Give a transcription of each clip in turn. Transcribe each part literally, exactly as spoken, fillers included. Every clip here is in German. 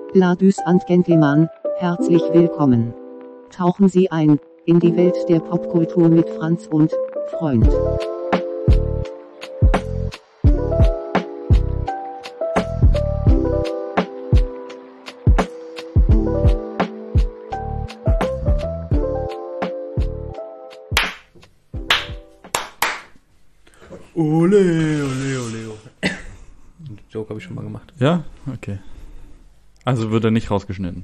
Ladies and Gentlemen, herzlich willkommen. Tauchen Sie ein in die Welt der Popkultur mit Franz und Freund. Ole, ole, ole. Den Joke habe ich schon mal gemacht. Ja? Okay. Also wird er nicht rausgeschnitten.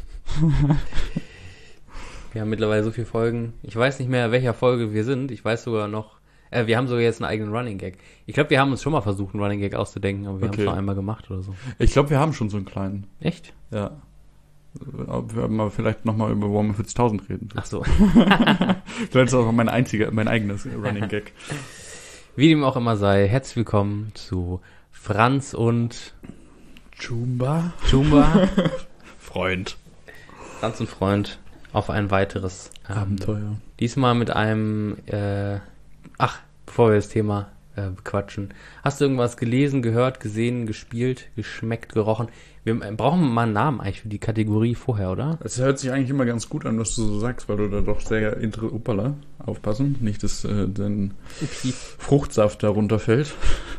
Wir haben mittlerweile so viele Folgen. Ich weiß nicht mehr, welcher Folge wir sind. Ich weiß sogar noch, äh, wir haben sogar jetzt einen eigenen Running Gag. Ich glaube, wir haben uns schon mal versucht, einen Running Gag auszudenken, aber wir Okay. haben es noch einmal gemacht oder so. Ich glaube, wir haben schon so einen kleinen. Echt? Ja. Wir werden mal vielleicht nochmal über Warhammer vierzigtausend reden. Ach so. Vielleicht ist das auch mein einziger, mein eigenes Running Gag. Wie dem auch immer sei, herzlich willkommen zu Franz und Chumba. Chumba. Freund. Franz und Freund auf ein weiteres ähm, Abenteuer. Diesmal mit einem, äh, ach, bevor wir das Thema äh, bequatschen. Hast du irgendwas gelesen, gehört, gesehen, gespielt, geschmeckt, gerochen? Wir äh, brauchen mal einen Namen eigentlich für die Kategorie vorher, oder? Es hört sich eigentlich immer ganz gut an, was du so sagst, weil du da doch sehr inter... Uppala, aufpassen, nicht, dass äh, dein Upsi. Fruchtsaft da runterfällt.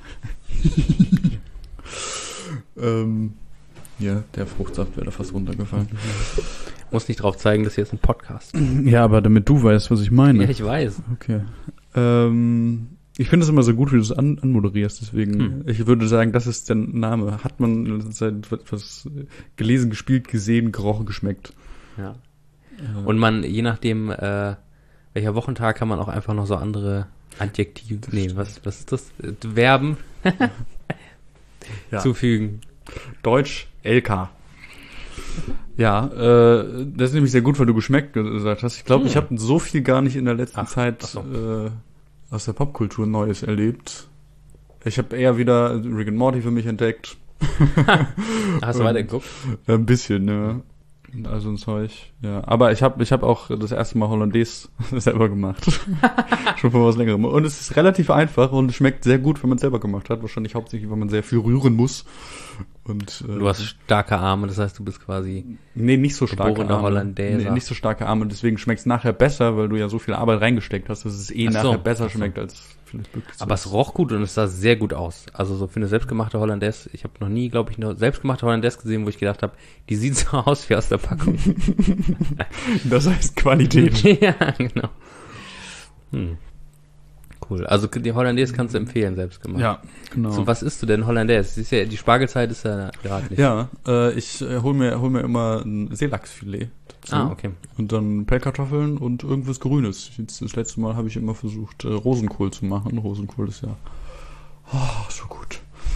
ähm, ja, der Fruchtsaft wäre da fast runtergefallen. Muss nicht drauf zeigen, dass hier ist ein Podcast. Ja, aber damit du weißt, was ich meine. Ja, ich weiß. Okay. Ähm, ich finde es immer so gut, wie du es an, anmoderierst, deswegen, Hm. ich würde sagen, das ist der Name. Hat man in letzter Zeit etwas gelesen, gespielt, gesehen, gerochen, geschmeckt. Ja. Äh, Und man, je nachdem, äh, welcher Wochentag, kann man auch einfach noch so andere Adjektive, nee, was, was ist das? Äh, Verben ja. zufügen. Deutsch, L K. Ja, äh, das ist nämlich sehr gut, weil du geschmeckt gesagt hast. Ich glaube, Hm. ich habe so viel gar nicht in der letzten Ach, Zeit ach so. äh, aus der Popkultur Neues erlebt. Ich habe eher wieder Rick and Morty für mich entdeckt. Hast du Und- weitergeguckt? Ein bisschen, ne? Also ein Zeug, ja. Aber ich habe ich hab auch das erste Mal Hollandaise selber gemacht. Schon vor was längerem. Und es ist relativ einfach und es schmeckt sehr gut, wenn man es selber gemacht hat. Wahrscheinlich hauptsächlich, weil man sehr viel rühren muss. Und, äh, Du hast starke Arme, das heißt, du bist quasi nee, nicht so starke geborener Arme. Hollandaise. Nee, nicht so starke Arme. Deswegen schmeckt es nachher besser, weil du ja so viel Arbeit reingesteckt hast, dass es eh Ach so, nachher besser ach so. schmeckt, als vielleicht wirklich so Aber ist. es roch gut und es sah sehr gut aus. Also so für eine selbstgemachte Hollandaise. Ich habe noch nie, glaube ich, eine selbstgemachte Hollandaise gesehen, wo ich gedacht habe, die sieht so aus wie aus der Packung. Das heißt Qualität. Ja, genau. Hm. Cool. Also die Hollandaise kannst du empfehlen, selbstgemacht. Ja, genau. So, was isst du denn Hollandaise? Das ist ja, die Spargelzeit ist ja gerade nicht. Ja, äh, ich äh, hol mir, hol mir immer ein Seelachsfilet dazu. Ah, okay. Und dann Pellkartoffeln und irgendwas Grünes. Jetzt, das letzte Mal habe ich immer versucht, äh, Rosenkohl zu machen. Rosenkohl ist ja oh, so gut.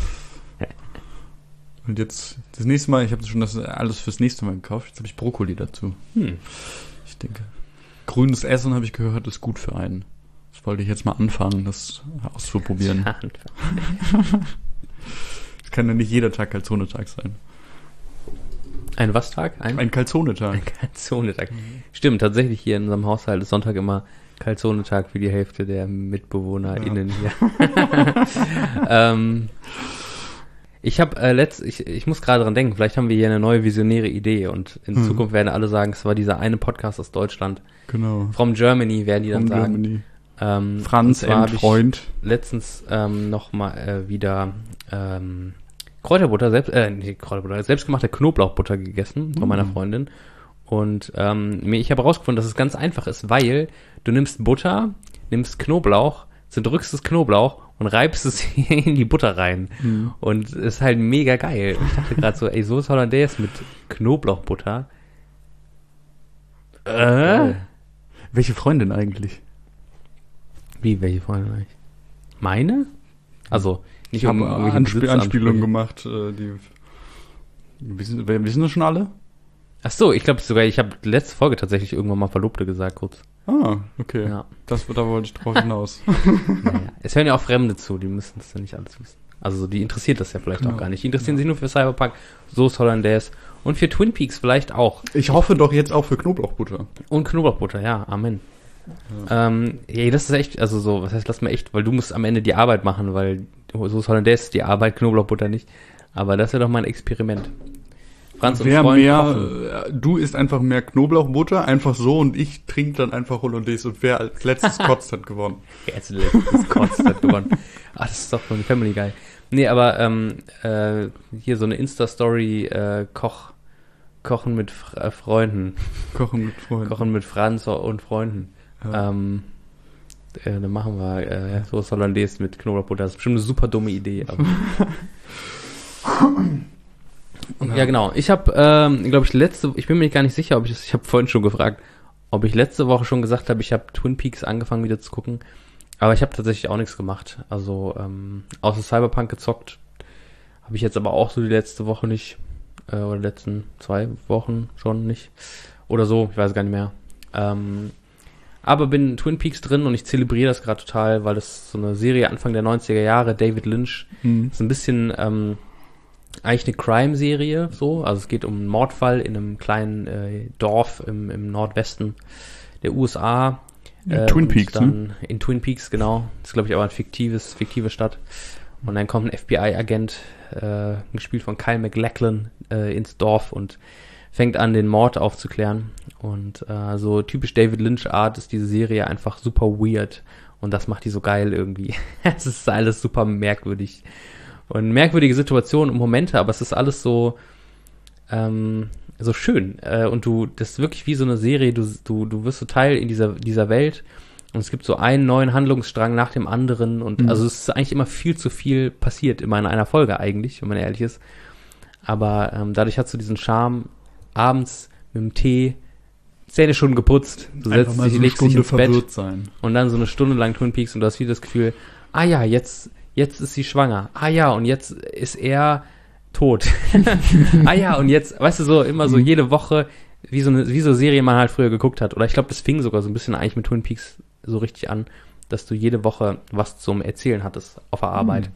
Und jetzt, das nächste Mal, ich habe schon das alles fürs nächste Mal gekauft. Jetzt habe ich Brokkoli dazu. Hm. Ich denke, grünes Essen, habe ich gehört, ist gut für einen. Das wollte ich jetzt mal anfangen, das auszuprobieren. Es kann ja nicht jeder Tag Calzone-Tag sein. Ein was Tag? Ein, Ein Calzone-Tag. ein Calzone-Tag. Stimmt, tatsächlich hier in unserem Haushalt ist Sonntag immer Calzone-Tag für die Hälfte der MitbewohnerInnen hier. ähm, ich habe äh, letzt, ich, ich muss gerade dran denken, vielleicht haben wir hier eine neue visionäre Idee und in Hm. Zukunft werden alle sagen, es war dieser eine Podcast aus Deutschland. Genau. From Germany werden die dann From sagen. Germany. Ähm, Franz, und zwar hab ich Freund. letztens ähm, noch mal äh, wieder ähm, Kräuterbutter, selbst, äh, nee, Kräuterbutter, selbstgemachte Knoblauchbutter gegessen von meiner Mm. Freundin. Und ähm, mir- ich habe herausgefunden, dass es ganz einfach ist, weil du nimmst Butter, nimmst Knoblauch, zerdrückst das Knoblauch und reibst es in die Butter rein. Mhm. Und es ist halt mega geil. Ich dachte gerade so, ey, so ist Hollandaise mit Knoblauchbutter. Äh? Geil. Welche Freundin eigentlich? Wie, welche Freundin eigentlich? Meine? Also, nicht Ich habe um irgendwelche Anspiel Anspielungen Besitzansprüche. gemacht, äh, die wissen, wir wissen das schon alle? Ach so, ich glaube sogar, ich habe letzte Folge tatsächlich irgendwann mal Verlobte gesagt, kurz. Ah, okay. Ja. Das, da wollte ich drauf hinaus. Naja. Es hören ja auch Fremde zu, die müssen das ja nicht alles wissen. Also so, die interessiert das ja vielleicht Genau. auch gar nicht. Die interessieren sich nur für Cyberpunk, so ist Hollandaise und für Twin Peaks vielleicht auch. Ich hoffe doch jetzt auch für Knoblauchbutter. Und Knoblauchbutter, ja, Amen. Ja. Ähm, ey, das ist echt, also so, was heißt, lass mal echt, weil du musst am Ende die Arbeit machen, weil so ist Hollandaise die Arbeit, Knoblauchbutter nicht. Aber das wäre doch mal ein Experiment. Franz und Wer Freund mehr, kochen. äh, du isst einfach mehr Knoblauchbutter, einfach so, und ich trinke dann einfach Hollandaise, und wer als letztes kotzt, hat gewonnen. Jetzt letztes Kotz hat gewonnen. Ah, das ist doch von Family Guy. Nee, aber ähm, äh, hier so eine Insta-Story, äh, Koch, Kochen mit F- äh, Freunden. Kochen mit Freunden. Kochen mit Franz und Freunden. Ja. Ähm, äh, dann machen wir äh, Soße Hollandaise mit Knoblauchbutter. Das ist bestimmt eine super dumme Idee. Aber ja, genau. Ich habe, ähm, glaube ich, letzte, ich bin mir gar nicht sicher, ob ich das, ich habe vorhin schon gefragt, ob ich letzte Woche schon gesagt habe, ich habe Twin Peaks angefangen wieder zu gucken. Aber ich habe tatsächlich auch nichts gemacht. Also, ähm, außer Cyberpunk gezockt. Habe ich jetzt aber auch so die letzte Woche nicht. Äh, oder die letzten zwei Wochen schon nicht. Oder so, ich weiß gar nicht mehr. Ähm, aber bin in Twin Peaks drin und ich zelebriere das gerade total, weil das so eine Serie Anfang der neunziger Jahre, David Lynch, Mhm. ist ein bisschen, ähm, eigentlich eine Crime-Serie, so. Also es geht um einen Mordfall in einem kleinen äh, Dorf im, im Nordwesten der U S A. Ja, Äh, Twin und Peaks, dann ne? In Twin Peaks, genau. Das ist, glaube ich, aber ein fiktives, fiktive Stadt. Und dann kommt ein F B I-Agent, äh, gespielt von Kyle MacLachlan, äh, ins Dorf und fängt an, den Mord aufzuklären. Und äh, so typisch David Lynch-Art ist diese Serie einfach super weird. Und das macht die so geil irgendwie. Es ist alles super merkwürdig. Und merkwürdige Situationen und Momente, aber es ist alles so, ähm, so schön. Äh, und du, das ist wirklich wie so eine Serie, du, du, du wirst so Teil in dieser, dieser Welt. Und es gibt so einen neuen Handlungsstrang nach dem anderen. Und Mhm. also es ist eigentlich immer viel zu viel passiert, immer in einer Folge eigentlich, wenn man ehrlich ist. Aber ähm, dadurch hast du diesen Charme, abends mit dem Tee, Zähne schon geputzt, du Einfach setzt mal dich, so eine legst dich Stunde ins Bett verwirrt sein. und dann so eine Stunde lang Twin Peaks und du hast wieder das Gefühl, ah ja, jetzt, jetzt ist sie schwanger. Ah ja, und jetzt ist er tot. Ah ja, und jetzt, weißt du, so immer so jede Woche, wie so eine, wie so Serie man halt früher geguckt hat. Oder ich glaube, das fing sogar so ein bisschen eigentlich mit Twin Peaks so richtig an, dass du jede Woche was zum Erzählen hattest auf der Arbeit.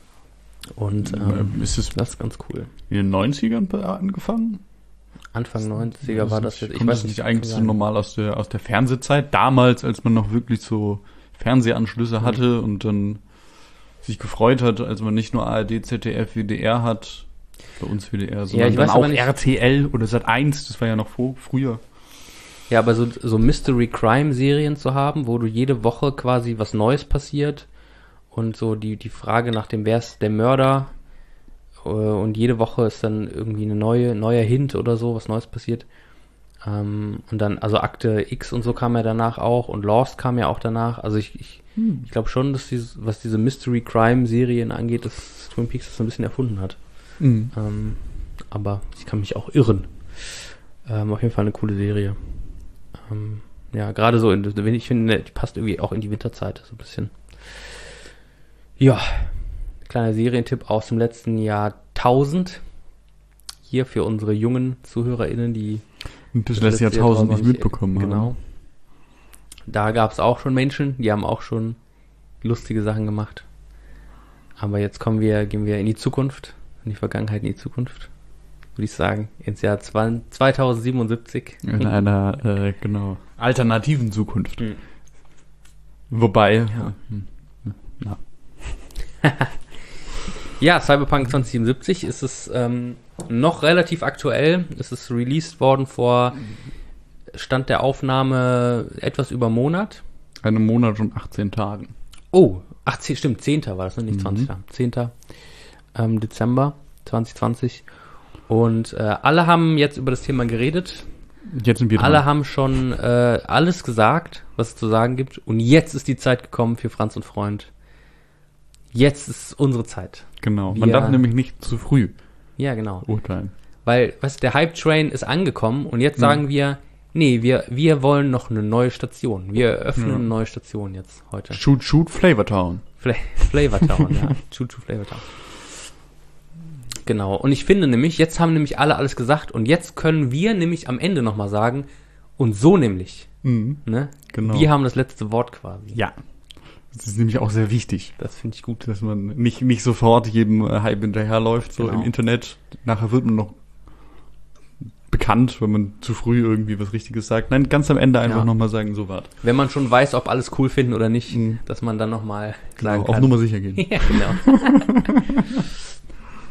Und ähm, Ähm, ist es das ist ganz cool. in den neunzigern angefangen? Anfang neunziger war das jetzt. Ich weiß nicht, eigentlich so normal aus der, aus der Fernsehzeit. Damals, als man noch wirklich so Fernsehanschlüsse hatte und dann sich gefreut hat, als man nicht nur A R D, Z D F, W D R hat, bei uns W D R, sondern ich dann weiß auch aber nicht- R T L oder Sat eins, das war ja noch vor, früher. Ja, aber so, so Mystery-Crime-Serien zu haben, wo du jede Woche quasi was Neues passiert und so die, die Frage nach dem, wer ist der Mörder, äh, und jede Woche ist dann irgendwie eine neue, neuer Hint oder so, was Neues passiert. Ähm, und dann, also Akte X und so kam ja danach auch und Lost kam ja auch danach. Also ich, ich, Hm. ich glaube schon, dass dieses, was diese Mystery-Crime-Serien angeht, dass Twin Peaks das so ein bisschen erfunden hat. Mhm. Ähm, aber ich kann mich auch irren. Ähm, auf jeden Fall eine coole Serie. Ähm, ja, gerade so, in, ich finde, die passt irgendwie auch in die Winterzeit, so ein bisschen. Ja, kleiner Serientipp aus dem letzten Jahrtausend. Hier für unsere jungen ZuhörerInnen, die Und das das letzte letzte Jahrtausend Jahrtausend nicht mitbekommen haben. Genau. Da gab es auch schon Menschen, die haben auch schon lustige Sachen gemacht. Aber jetzt kommen wir, gehen wir in die Zukunft, in die Vergangenheit, in die Zukunft. Würde ich sagen, ins Jahr zweitausendsiebenundsiebzig. In einer, äh, genau, alternativen Zukunft. Mhm. Wobei, Ja. äh, na, Ja, Cyberpunk zweitausendsiebenundsiebzig ist es ähm, noch relativ aktuell. Es ist released worden vor Stand der Aufnahme etwas über einen Monat. einen Monat und achtzehn Tagen. Oh, ach, zehn, stimmt, zehnter war das, ne? Nicht Mhm. zwanzigster zehnter Ähm, Dezember zweitausendzwanzig. Und äh, alle haben jetzt über das Thema geredet. Jetzt sind wir dran. Alle haben schon äh, alles gesagt, was es zu sagen gibt. Und jetzt ist die Zeit gekommen für Franz und Freund. Jetzt ist unsere Zeit. Genau, man Wir- darf nämlich nicht zu früh Ja, genau. urteilen. Weil, weißt du, der Hype-Train ist angekommen und jetzt Mhm. sagen wir, nee, wir, wir wollen noch eine neue Station. Wir öffnen Ja. eine neue Station jetzt heute. Shoot, shoot, Flavortown. Fla Flavor Town, ja. Choo Choo Flavor Town. Genau. Und ich finde nämlich, jetzt haben nämlich alle alles gesagt und jetzt können wir nämlich am Ende nochmal sagen, und so nämlich, Mhm. ne? Genau. Wir haben das letzte Wort quasi. Ja. Das ist nämlich auch sehr wichtig, Das finde ich gut. dass man nicht, nicht sofort jedem äh, Hype hinterherläuft, so Genau. im Internet. Nachher wird man noch bekannt, wenn man zu früh irgendwie was Richtiges sagt. Nein, ganz am Ende einfach Ja. nochmal sagen, so wart. Wenn man schon weiß, ob alles cool finden oder nicht, Mhm. dass man dann nochmal Genau, sagen auf kann. Nummer sicher gehen. Ja, genau.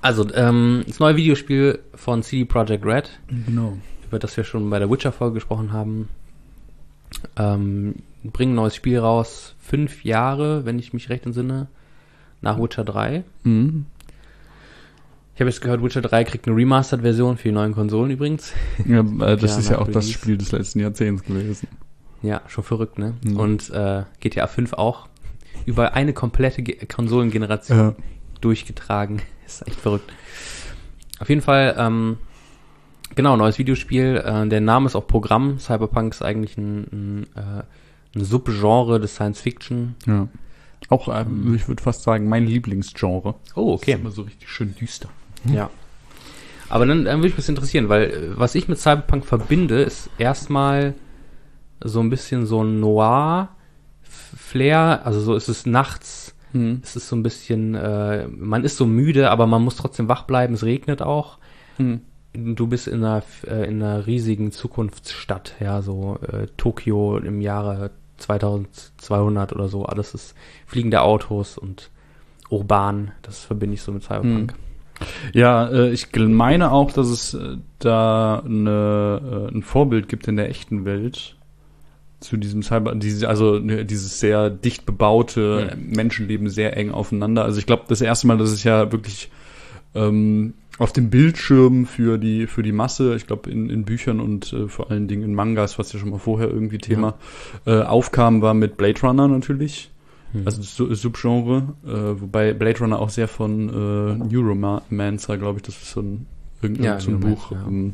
Also, ähm, das neue Videospiel von C D Projekt Red, Genau. über das wir schon bei der Witcher-Folge gesprochen haben, ähm, bringen ein neues Spiel raus, fünf Jahre, wenn ich mich recht entsinne, nach Witcher drei. Mhm. Ich habe jetzt gehört, Witcher drei kriegt eine Remastered-Version für die neuen Konsolen übrigens. Ja, äh, das Ja, ist ja nach auch das Release. Spiel des letzten Jahrzehnts gewesen. Ja, schon verrückt, ne? Mhm. Und äh, G T A fünf auch über eine komplette Ge- Konsolengeneration Ja. durchgetragen. Ist echt verrückt. Auf jeden Fall, ähm, genau, neues Videospiel. Äh, der Name ist auch Programm. Cyberpunk ist eigentlich ein, ein, äh, ein Subgenre des Science-Fiction. Ja. Auch, ähm, ich würde fast sagen, mein Lieblingsgenre. Oh, okay. Ist immer so richtig schön düster. Ja. Aber dann, dann würde mich das interessieren, weil äh, was ich mit Cyberpunk verbinde, ist erstmal so ein bisschen so ein Noir-Flair. Also so ist es nachts. Mhm. Es ist so ein bisschen, äh, man ist so müde, aber man muss trotzdem wach bleiben. Es regnet auch. Mhm. Du bist in einer, äh, in einer riesigen Zukunftsstadt, ja, so äh, Tokio im Jahre zweitausendzweihundert oder so. Alles ist fliegende Autos und urban. Das verbinde ich so mit Cyberpunk. Ja, äh, ich gl- meine auch, dass es äh, da eine, äh, ein Vorbild gibt in der echten Welt zu diesem Cyber, diese, also ne, dieses sehr dicht bebaute, Ja. Menschen leben sehr eng aufeinander. Also ich glaube, das erste Mal, dass es ja wirklich ähm, auf dem Bildschirm für die für die Masse, ich glaube in, in Büchern und äh, vor allen Dingen in Mangas, was ja schon mal vorher irgendwie Thema äh, aufkam, war mit Blade Runner natürlich. Hm. Also Su- Subgenre, äh, wobei Blade Runner auch sehr von äh, Neuromancer, glaube ich, das ist so ein irgendein Ja, so ein Neuromancer, Buch, ja. ähm,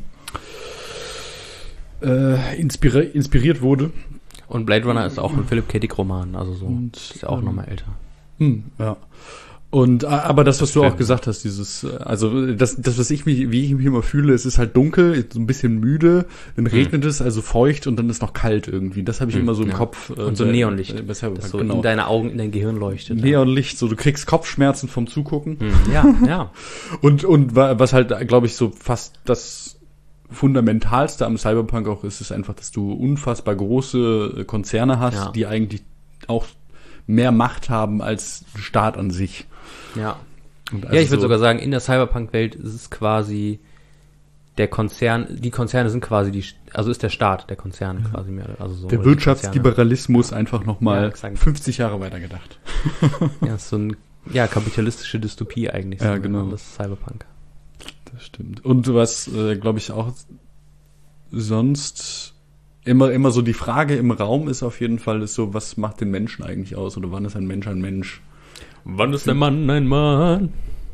äh, inspiri- inspiriert wurde. Und Blade Runner ist auch ein Philip K. Dick Roman, also so. Und, Ist ja auch ähm, nochmal älter. Hm, ja. Und äh, aber das, was du Film. auch gesagt hast, dieses, äh, also das, das, was ich mich, wie ich mich immer fühle, es ist halt dunkel, so ein bisschen müde, dann regnet es, also feucht und dann ist noch kalt irgendwie. Das habe ich Hm, immer so im ja. Kopf. äh, Und so bei- Neonlicht. bei Cyberpunk, Das so genau. in deine Augen, in dein Gehirn leuchtet. Neonlicht, so du kriegst Kopfschmerzen vom Zugucken. Hm, ja, ja. Und, und wa- was halt, glaube ich, so fast das Fundamentalste am Cyberpunk auch ist, ist einfach, dass du unfassbar große äh, Konzerne hast, Ja. die eigentlich auch mehr Macht haben als der Staat an sich. Ja. Und Ja, also ich würde so- sogar sagen, in der Cyberpunk-Welt ist es quasi der Konzern, die Konzerne sind quasi die, also ist der Staat der Konzern quasi mehr, also so. der oder die Wirtschaftsliberalismus einfach Ja, nochmal exakt. fünfzig Jahre weitergedacht. Konzerne. Ja, ist so ein, ja, kapitalistische Dystopie eigentlich. Ja, so, genau. Das ist Cyberpunk. Das stimmt. Und was, äh, glaube ich, auch sonst immer, immer so die Frage im Raum ist auf jeden Fall, ist so, was macht den Menschen eigentlich aus? Oder wann ist ein Mensch ein Mensch? Wann ist der Mann ein Mann?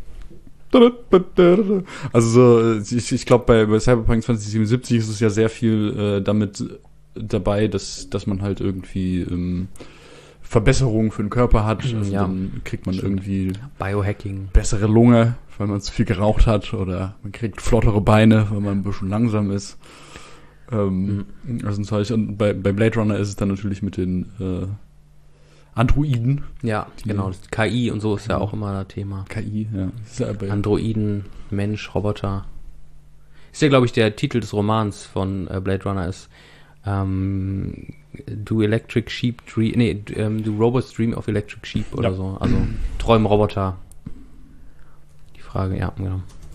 Also so, ich, ich glaube, bei, bei Cyberpunk zwanzig siebenundsiebzig ist es ja sehr viel äh, damit dabei, dass, dass man halt irgendwie ähm, Verbesserungen für den Körper hat. Also Ja. dann kriegt man Stimmt. irgendwie Biohacking. bessere Lunge, weil man zu viel geraucht hat, oder man kriegt flottere Beine, weil man ein bisschen langsam ist. Ähm, also ein Zeug. Und bei, bei Blade Runner ist es dann natürlich mit den äh, Androiden, Ja, Die- genau. Das K I und so ist ja auch immer ein Thema. K I, ja. Das ist ja bei, Androiden, Mensch, Roboter. Ist ja, glaube ich, der Titel des Romans von äh, Blade Runner ist ähm, Do Electric Sheep Dream, nee, d- ähm, Do Robots Dream of Electric Sheep oder Ja. so. Also träumen Roboter. Die Frage, ja, genau.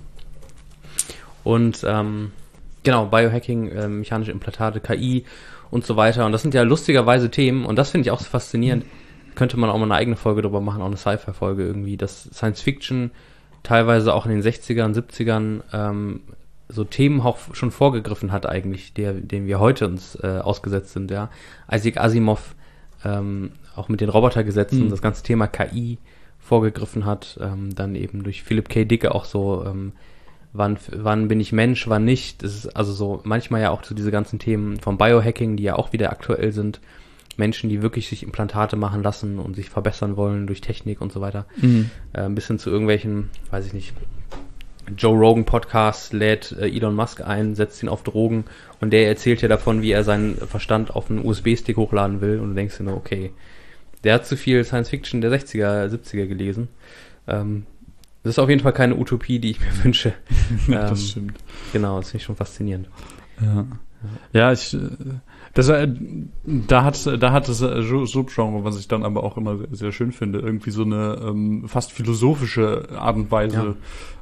Und ähm, genau, Biohacking, äh, mechanische Implantate, K I und so weiter. Und das sind ja lustigerweise Themen und das finde ich auch so faszinierend. Könnte man auch mal eine eigene Folge drüber machen, auch eine Sci-Fi-Folge irgendwie, dass Science Fiction teilweise auch in den sechzigern, siebzigern ähm, so Themen auch schon vorgegriffen hat eigentlich, der, denen wir heute uns äh, ausgesetzt sind, ja. Isaac Asimov ähm, auch mit den Robotergesetzen, Mhm. das ganze Thema K I vorgegriffen hat, ähm, dann eben durch Philip K. Dick auch so, ähm, wann, wann bin ich Mensch, wann nicht. Das ist also so manchmal ja auch so diese ganzen Themen vom Biohacking, die ja auch wieder aktuell sind. Menschen, die wirklich sich Implantate machen lassen und sich verbessern wollen durch Technik und so weiter. Mhm. Äh, ein bisschen zu irgendwelchen, weiß ich nicht, Joe Rogan Podcast lädt äh, Elon Musk ein, setzt ihn auf Drogen und der erzählt ja davon, wie er seinen Verstand auf einen U S B-Stick hochladen will und du denkst dir nur, okay, der hat zu viel Science Fiction der sechziger, siebziger gelesen. Ähm, das ist auf jeden Fall keine Utopie, die ich mir wünsche. Ja, Ähm, das stimmt. Genau, das finde ich schon faszinierend. Ja, ja ich, äh, das, äh, da hat, da hat das äh, Subgenre, was ich dann aber auch immer sehr, sehr schön finde, irgendwie so eine ähm, fast philosophische Art und Weise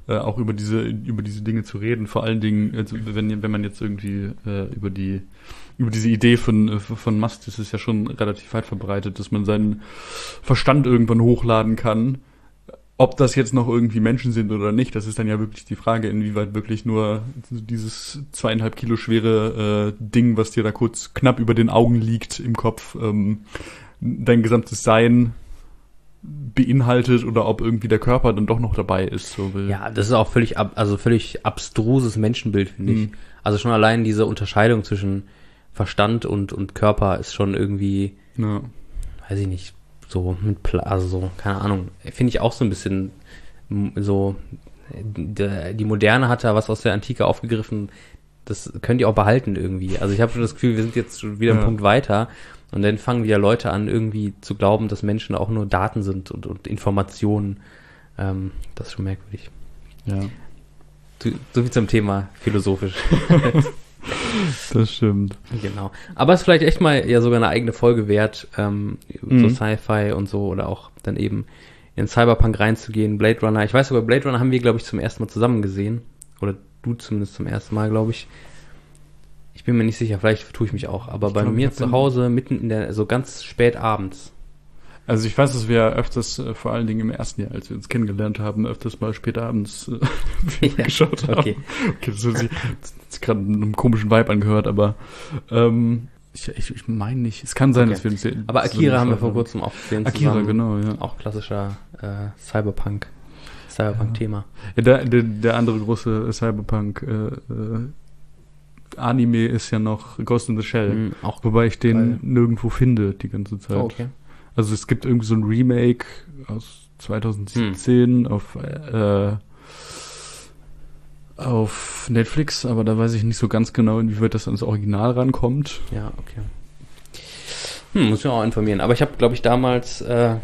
äh, auch über diese über diese Dinge zu reden. Vor allen Dingen, also wenn wenn man jetzt irgendwie äh, über die über diese Idee von von Musk, das ist ja schon relativ weit verbreitet, dass man seinen Verstand irgendwann hochladen kann. Ob das jetzt noch irgendwie Menschen sind oder nicht, das ist dann ja wirklich die Frage, inwieweit wirklich nur dieses zweieinhalb Kilo schwere äh, Ding, was dir da kurz knapp über den Augen liegt im Kopf, ähm, dein gesamtes Sein beinhaltet oder ob irgendwie der Körper dann doch noch dabei ist. So will. Ja, das ist auch völlig, ab, also völlig abstruses Menschenbild, finde ich. Mhm. Also schon allein diese Unterscheidung zwischen Verstand und, und Körper ist schon irgendwie, Ja. weiß ich nicht, so mit, Pla- also so, keine Ahnung, finde ich auch so ein bisschen m- so, die, die Moderne hat da was aus der Antike aufgegriffen, das könnt ihr auch behalten irgendwie. Also ich habe schon das Gefühl, wir sind jetzt schon wieder Ja. einen Punkt weiter und dann fangen wieder Leute an, irgendwie zu glauben, dass Menschen auch nur Daten sind und, und Informationen. Ähm, das ist schon merkwürdig. Ja. So, so viel zum Thema philosophisch. Das stimmt. Genau. Aber es ist vielleicht echt mal ja sogar eine eigene Folge wert, ähm, Mhm. so Sci-Fi und so oder auch dann eben in Cyberpunk reinzugehen, Blade Runner. Ich weiß sogar, Blade Runner haben wir, glaube ich, zum ersten Mal zusammen gesehen. Oder du zumindest zum ersten Mal, glaube ich. Ich bin mir nicht sicher, vielleicht tue ich mich auch. Aber Ich bei glaub, ich mir hab zu den- Hause, mitten in der, so ganz spät abends. Also ich weiß, dass wir öfters, äh, vor allen Dingen im ersten Jahr, als wir uns kennengelernt haben, öfters mal spät abends äh, Filme Ja, geschaut haben. okay. Okay, das hat sich das gerade einen komischen Vibe angehört, aber ähm, ich, ich, ich meine nicht. Es kann sein, Okay. dass wir uns hier- Aber Akira haben wir vor haben. kurzem auch gesehen. Akira, zusammen. genau, ja. Auch klassischer äh, Cyberpunk. Cyberpunk-Thema. Ja, der, der, der andere große Cyberpunk äh, äh, Anime ist ja noch Ghost in the Shell. Mhm, auch Wobei ich den geil. nirgendwo finde die ganze Zeit. Oh, okay. Also es gibt irgendwie so ein Remake aus zwanzig siebzehn Hm. auf äh, auf Netflix, aber da weiß ich nicht so ganz genau, inwieweit das ans Original rankommt. Ja, okay. Hm, muss ich auch informieren. Aber ich habe, glaube ich, damals äh,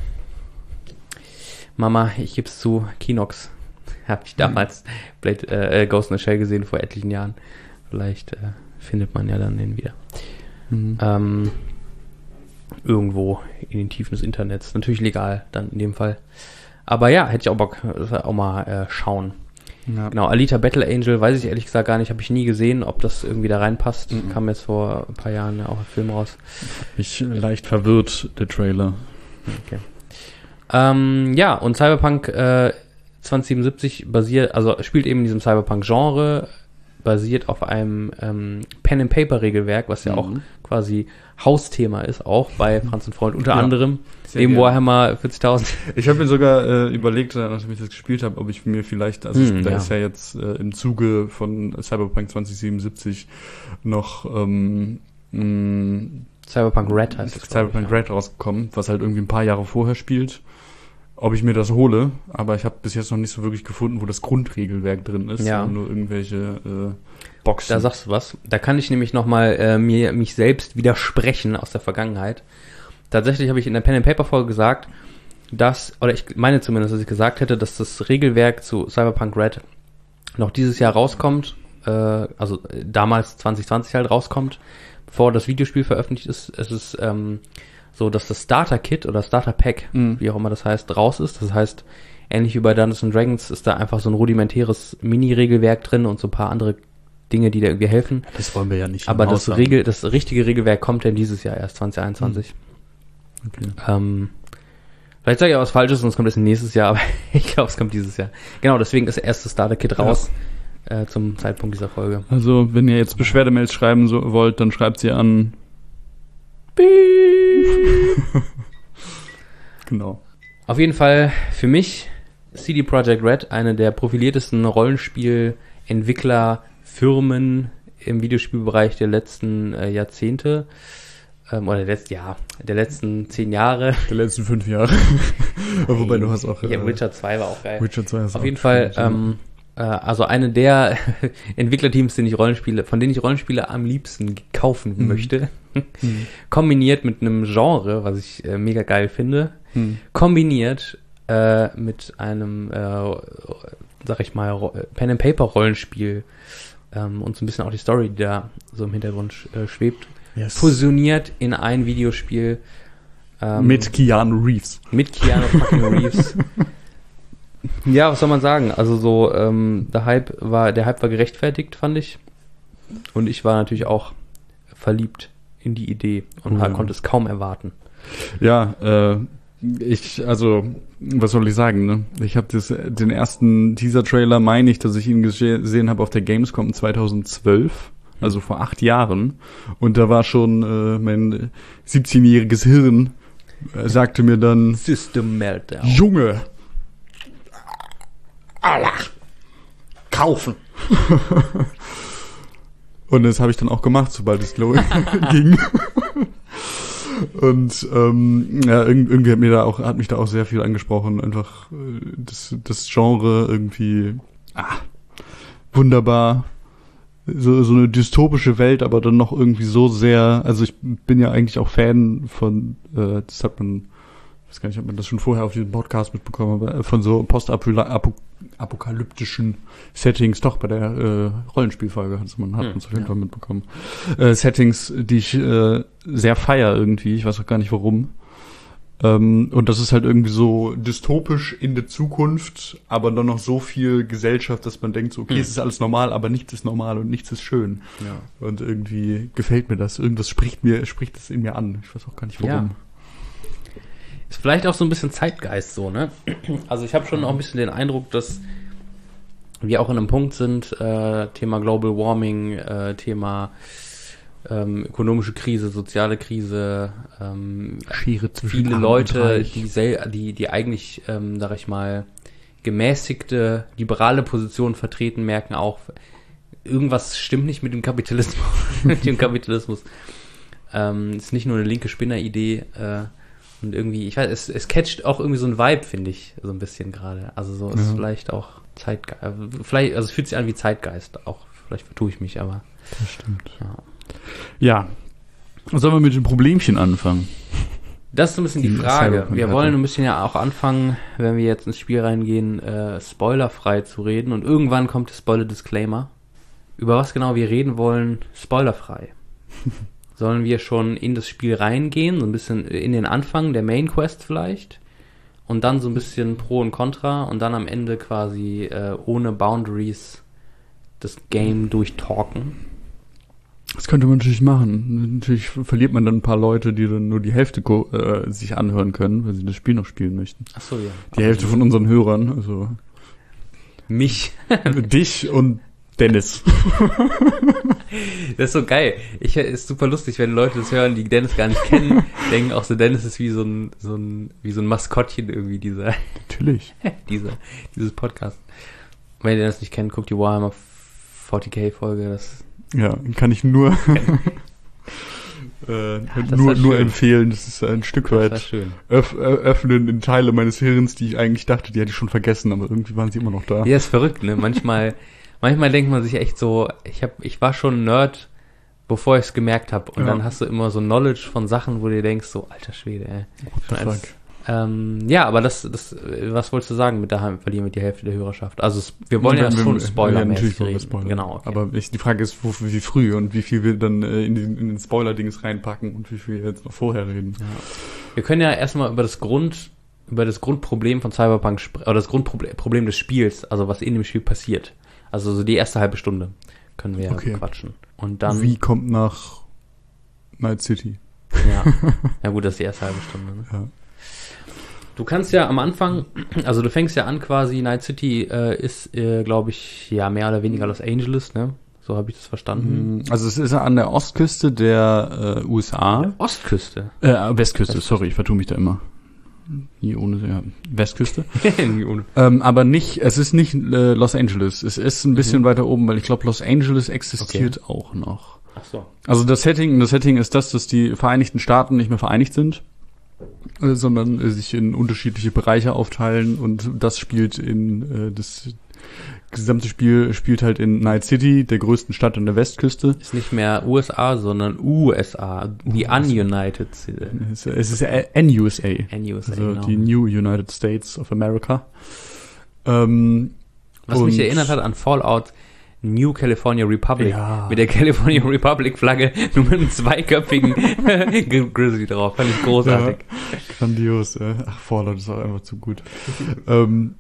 Mama, ich gebe es zu, Kinox. Habe ich damals Blade, äh, Ghost in the Shell gesehen vor etlichen Jahren. Vielleicht äh, findet man ja dann den wieder. Mhm. Ähm, irgendwo in den Tiefen des Internets. Natürlich legal dann in dem Fall. Aber ja, hätte ich auch Bock, äh, auch mal äh, schauen. Ja. Genau, Alita Battle Angel, weiß ich ehrlich gesagt gar nicht, habe ich nie gesehen, ob das irgendwie da reinpasst. Mhm. Kam jetzt vor ein paar Jahren ja auch ein Film raus. Mich leicht verwirrt, der Trailer. Okay. Ähm, ja, und Cyberpunk äh, zwanzig siebenundsiebzig basiert, also spielt eben in diesem Cyberpunk-Genre, basiert auf einem ähm, Pen-and-Paper-Regelwerk, was ja Mhm. auch quasi Hausthema ist, auch bei Franz und Freund, unter Ja, anderem sehr neben gerne. Warhammer vierzigtausend. Ich habe mir sogar äh, überlegt, äh, nachdem ich das gespielt habe, ob ich mir vielleicht, also Hm, da ja. ist ja jetzt äh, im Zuge von Cyberpunk zwanzig siebenundsiebzig noch ähm, mh, Cyberpunk Red heißt es. glaub Cyberpunk ich, ja. Red rausgekommen, was halt irgendwie ein paar Jahre vorher spielt. Ob ich mir das hole, aber ich habe bis jetzt noch nicht so wirklich gefunden, wo das Grundregelwerk drin ist, Ja. sondern nur irgendwelche äh, Boxen. Da sagst du was. Da kann ich nämlich nochmal äh, mir mich selbst widersprechen aus der Vergangenheit. Tatsächlich habe ich in der Pen-and-Paper-Folge gesagt, dass, oder ich meine zumindest, dass ich gesagt hätte, dass das Regelwerk zu Cyberpunk Red noch dieses Jahr rauskommt, äh, also äh, damals zwanzig zwanzig halt rauskommt, bevor das Videospiel veröffentlicht ist. Es ist ähm, so, dass das Starter-Kit oder Starter-Pack, Mhm. wie auch immer das heißt, raus ist. Das heißt, ähnlich wie bei Dungeons and Dragons ist da einfach so ein rudimentäres Mini-Regelwerk drin und so ein paar andere Dinge, die da irgendwie helfen. Das wollen wir ja nicht. Aber im das Haus haben. Regel, das richtige Regelwerk kommt denn dieses Jahr erst zwanzig einundzwanzig. Okay. Ähm, vielleicht sage ich auch was Falsches und es kommt erst nächstes Jahr, aber ich glaube, es kommt dieses Jahr. Genau, deswegen ist das erste Starter-Kit raus äh, zum Zeitpunkt dieser Folge. Also, wenn ihr jetzt Beschwerdemails schreiben so, wollt, dann schreibt sie an. Genau. Auf jeden Fall für mich C D Projekt Red eine der profiliertesten Rollenspielentwicklerfirmen im Videospielbereich der letzten äh, Jahrzehnte. Ähm, oder der letzten, ja, der letzten zehn Jahre. Die letzten fünf Jahre. Wobei du hast auch. Ja, äh, Witcher zwei war auch geil. Witcher zwei hast Auf auch jeden Fall, gespielt, ja. ähm, äh, also eine der Entwicklerteams, den ich Rollenspiele, von denen ich Rollenspiele am liebsten kaufen Mhm. möchte, Hm. kombiniert mit einem Genre, was ich äh, mega geil finde, Hm. kombiniert äh, mit einem, äh, sag ich mal, Ro- Pen-and-Paper-Rollenspiel ähm, und so ein bisschen auch die Story, die da so im Hintergrund äh, schwebt, Yes. fusioniert in ein Videospiel ähm, Mit Keanu Reeves. mit Keanu fucking Reeves. Ja, was soll man sagen? Also so, ähm, der Hype war, der Hype war gerechtfertigt, fand ich. Und ich war natürlich auch verliebt in die Idee und Ja. konnte es kaum erwarten. Ja, äh, ich, also, was soll ich sagen, ne? Ich habe den ersten Teaser-Trailer, meine ich, dass ich ihn gesehen habe auf der Gamescom zweitausendzwölf, also vor acht Jahren. Und da war schon äh, mein siebzehnjähriges Hirn, äh, sagte mir dann, System Meltdown. Junge, Alter, kaufen. Und das habe ich dann auch gemacht, sobald es ging. Und ähm, ja, irgendwie hat mir da auch hat mich da auch sehr viel angesprochen, einfach äh, das das Genre irgendwie ah, wunderbar, so so eine dystopische Welt, aber dann noch irgendwie so sehr, also ich bin ja eigentlich auch Fan von, äh, das hat man, ich weiß gar nicht, ob man das schon vorher auf diesem Podcast mitbekommen hat, von so postapokalyptischen Settings, doch bei der äh, Rollenspielfolge hat man hat Hm, man auf jeden ja. Fall mitbekommen. Äh, Settings, die ich äh, sehr feier irgendwie, ich weiß auch gar nicht warum. Ähm, und das ist halt irgendwie so dystopisch in der Zukunft, aber dann noch so viel Gesellschaft, dass man denkt so, okay, Hm. es ist alles normal, aber nichts ist normal und nichts ist schön. Ja. Und irgendwie gefällt mir das. Irgendwas spricht mir, spricht das in mir an. Ich weiß auch gar nicht warum. Ja. Ist vielleicht auch so ein bisschen Zeitgeist so, ne? Also ich habe schon auch ein bisschen den Eindruck, dass wir auch in einem Punkt sind, äh, Thema Global Warming, äh, Thema ähm, ökonomische Krise, soziale Krise, ähm, Schere zwischen viele Arm und Leute, Reich. die, sel die, die eigentlich, ähm, sag ich mal, gemäßigte, liberale Positionen vertreten, merken auch, irgendwas stimmt nicht mit dem Kapitalismus. mit dem Kapitalismus. Ähm, ist nicht nur eine linke Spinneridee, äh, und irgendwie, ich weiß, es, es catcht auch irgendwie so ein Vibe, finde ich, so ein bisschen gerade. Also so ist Ja. vielleicht auch Zeitgeist, äh, vielleicht, also es fühlt sich an wie Zeitgeist, auch, vielleicht vertue ich mich, aber Das stimmt. ja. Ja. Sollen wir mit den Problemchen anfangen? Das ist so ein bisschen die Die Frage. Cyberpunk Wir hatte. wollen ein bisschen ja auch anfangen, wenn wir jetzt ins Spiel reingehen, äh, spoilerfrei zu reden. Und irgendwann kommt der Spoiler-Disclaimer. Über was genau wir reden wollen, spoilerfrei. Sollen wir schon in das Spiel reingehen, so ein bisschen in den Anfang der Main Quest vielleicht? Und dann so ein bisschen Pro und Contra und dann am Ende quasi äh, ohne Boundaries das Game durchtalken? Das könnte man natürlich machen. Natürlich verliert man dann ein paar Leute, die dann nur die Hälfte ko- äh, sich anhören können, weil sie das Spiel noch spielen möchten. Ach so, ja. Die Hälfte von unseren Hörern, also Mich. dich und Dennis. Das ist so geil. Ich ist super lustig, wenn Leute das hören, die Dennis gar nicht kennen, denken auch so, Dennis ist wie so ein, so ein, wie so ein Maskottchen irgendwie dieser, Natürlich. dieser, dieses Podcast. Wenn ihr das nicht kennt, guckt die Warhammer vierzig K Folge, das, Ja, kann ich nur äh, das nur, war nur schön. empfehlen. Das ist ein Stück das war weit schön. öff, äh, öffnen in Teile meines Hirns, die ich eigentlich dachte, die hätte ich schon vergessen, aber irgendwie waren sie immer noch da. Ja, ist verrückt, ne? Manchmal, manchmal denkt man sich echt so, ich hab, ich war schon ein Nerd, bevor ich es gemerkt habe. Und Ja. dann hast du immer so Knowledge von Sachen, wo du dir denkst, so, alter Schwede, ey. What the Schon als- fuck? Ähm, ja, aber das, das, äh, was wolltest du sagen mit daheim verlieren wir die Hälfte der Hörerschaft? Also es- wir wollen ja Wir- schon wir- spoilermäßig ja, natürlich wollen wir reden. spoilern. Genau. Okay. Aber ich, die Frage ist, wo, wie früh und wie viel wir dann äh, in, den, in den Spoiler-Dings reinpacken und wie viel wir jetzt noch vorher reden. Ja. Wir können ja erstmal über das Grund, über das Grundproblem von Cyberpunk sprechen, oder das Grundproblem Problem des Spiels, also was in dem Spiel passiert. Also so die erste halbe Stunde können wir Okay. quatschen. Und dann, Wie kommt nach Night City? ja, ja gut, das ist die erste halbe Stunde. Ne? Ja. Du kannst ja am Anfang, also du fängst ja an quasi, Night City äh, ist, äh, glaube ich, ja mehr oder weniger Los Angeles, ne? So habe ich das verstanden. Also es ist an der Ostküste der äh, U S A. Ostküste. Äh, Westküste, sorry, ich vertue mich da immer. Hier ohne, ja, Westküste. Irgendwie ohne. Ähm, aber nicht, es ist nicht äh, Los Angeles. Es ist ein bisschen Mhm. weiter oben, weil ich glaube, Los Angeles existiert auch noch. Ach so. Also das Setting, das Setting ist das, dass die Vereinigten Staaten nicht mehr vereinigt sind, äh, sondern äh, sich in unterschiedliche Bereiche aufteilen und das spielt in äh, das gesamte Spiel spielt halt in Night City, der größten Stadt an der Westküste. Ist nicht mehr U S A, sondern U S A. Die Ununited City. Es, es ist N U S A, N U S A, also genau. die New United States of America. Ähm, Was mich und- erinnert hat an Fallout New California Republic. Ja. Mit der California Republic Flagge, nur mit einem zweiköpfigen Grizzly drauf. Fand ich großartig. Grandios, äh. Ach, Fallout ist auch einfach zu gut. ähm,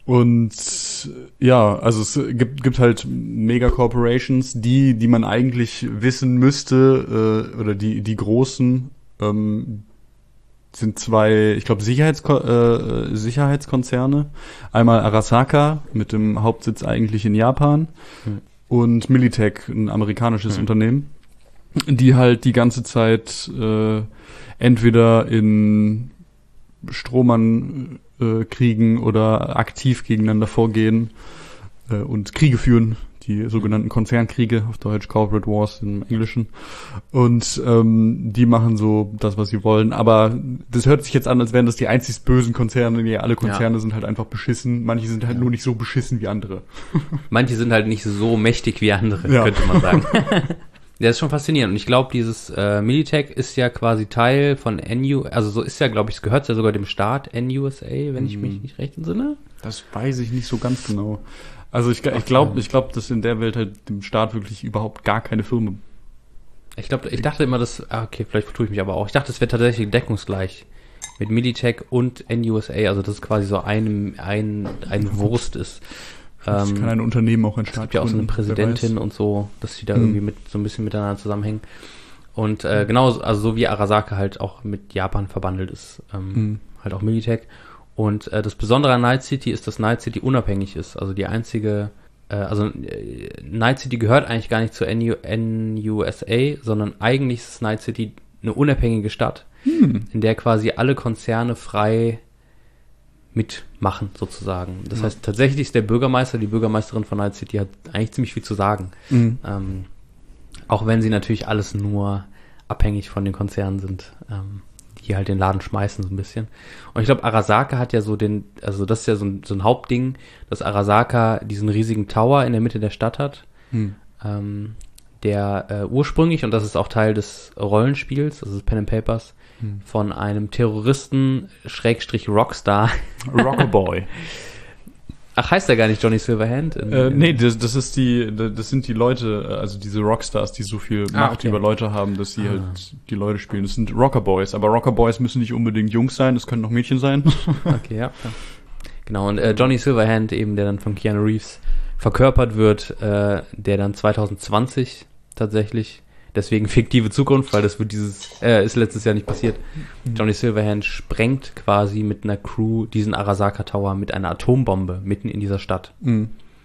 Und ja, also es gibt, gibt halt Mega-Corporations, die, die man eigentlich wissen müsste, äh, oder die, die großen, ähm, sind zwei, ich glaube, Sicherheitsko- äh, Sicherheitskonzerne. Einmal Arasaka mit dem Hauptsitz eigentlich in Japan hm. und Militech, ein amerikanisches hm. Unternehmen, die halt die ganze Zeit äh, entweder in Strohmann äh, kriegen oder aktiv gegeneinander vorgehen äh, und Kriege führen, die sogenannten Konzernkriege, auf Deutsch Corporate Wars im Englischen. Und ähm, die machen so das, was sie wollen. Aber das hört sich jetzt an, als wären das die einzig bösen Konzerne. Nee, alle Konzerne ja. sind halt einfach beschissen. Manche sind halt ja. nur nicht so beschissen wie andere. Manche sind halt nicht so mächtig wie andere, ja. könnte man sagen. Ja, das ist schon faszinierend. Und ich glaube, dieses äh, Militech ist ja quasi Teil von N U, also so ist ja, glaube ich, es gehört ja sogar dem Staat N U S A, wenn ich mich nicht recht entsinne. Das weiß ich nicht so ganz genau. Also ich, ich glaube, ich glaube, dass in der Welt halt dem Staat wirklich überhaupt gar keine Firma. Ich glaube, ich dachte immer, dass, ah, okay, vielleicht vertue ich mich aber auch. Ich dachte, es wäre tatsächlich deckungsgleich mit Militech und N U S A, also dass es quasi so ein, ein, ein Wurst ist. Das ähm, kann ein Unternehmen auch ein Staat. Es gibt ja auch so eine Präsidentin und so, dass die da hm. irgendwie mit so ein bisschen miteinander zusammenhängen. Und äh, genau, also so wie Arasaka halt auch mit Japan verbandelt ist, ähm, hm. halt auch Militech. Und äh, das Besondere an Night City ist, dass Night City unabhängig ist. Also die einzige, äh, also äh, Night City gehört eigentlich gar nicht zur N U S A, sondern eigentlich ist Night City eine unabhängige Stadt, hm. in der quasi alle Konzerne frei mitmachen, sozusagen. Das ja. heißt, tatsächlich ist der Bürgermeister, die Bürgermeisterin von Night City hat eigentlich ziemlich viel zu sagen. Mhm. Ähm, auch wenn sie natürlich alles nur abhängig von den Konzernen sind, ähm, die halt den Laden schmeißen so ein bisschen. Und ich glaube, Arasaka hat ja so den, also das ist ja so ein, so ein Hauptding, dass Arasaka diesen riesigen Tower in der Mitte der Stadt hat, hm. ähm, der äh, ursprünglich, und das ist auch Teil des Rollenspiels, also des Pen and Papers, hm. von einem Terroristen Schrägstrich Rockstar. Rockaboy. Ach, heißt der gar nicht Johnny Silverhand? In, äh, in nee, das, das ist die, das sind die Leute, also diese Rockstars, die so viel ah, Macht okay. über Leute haben, dass sie ah. halt die Leute spielen. Das sind Rockaboys, aber Rockaboys müssen nicht unbedingt Jungs sein, das können auch Mädchen sein. Okay, ja. Genau, und äh, Johnny Silverhand eben, der dann von Keanu Reeves verkörpert wird, äh, der dann zwanzig zwanzig tatsächlich, deswegen fiktive Zukunft, weil das wird dieses, äh, ist letztes Jahr nicht passiert. Mhm. Johnny Silverhand sprengt quasi mit einer Crew diesen Arasaka Tower mit einer Atombombe mitten in dieser Stadt. Mhm.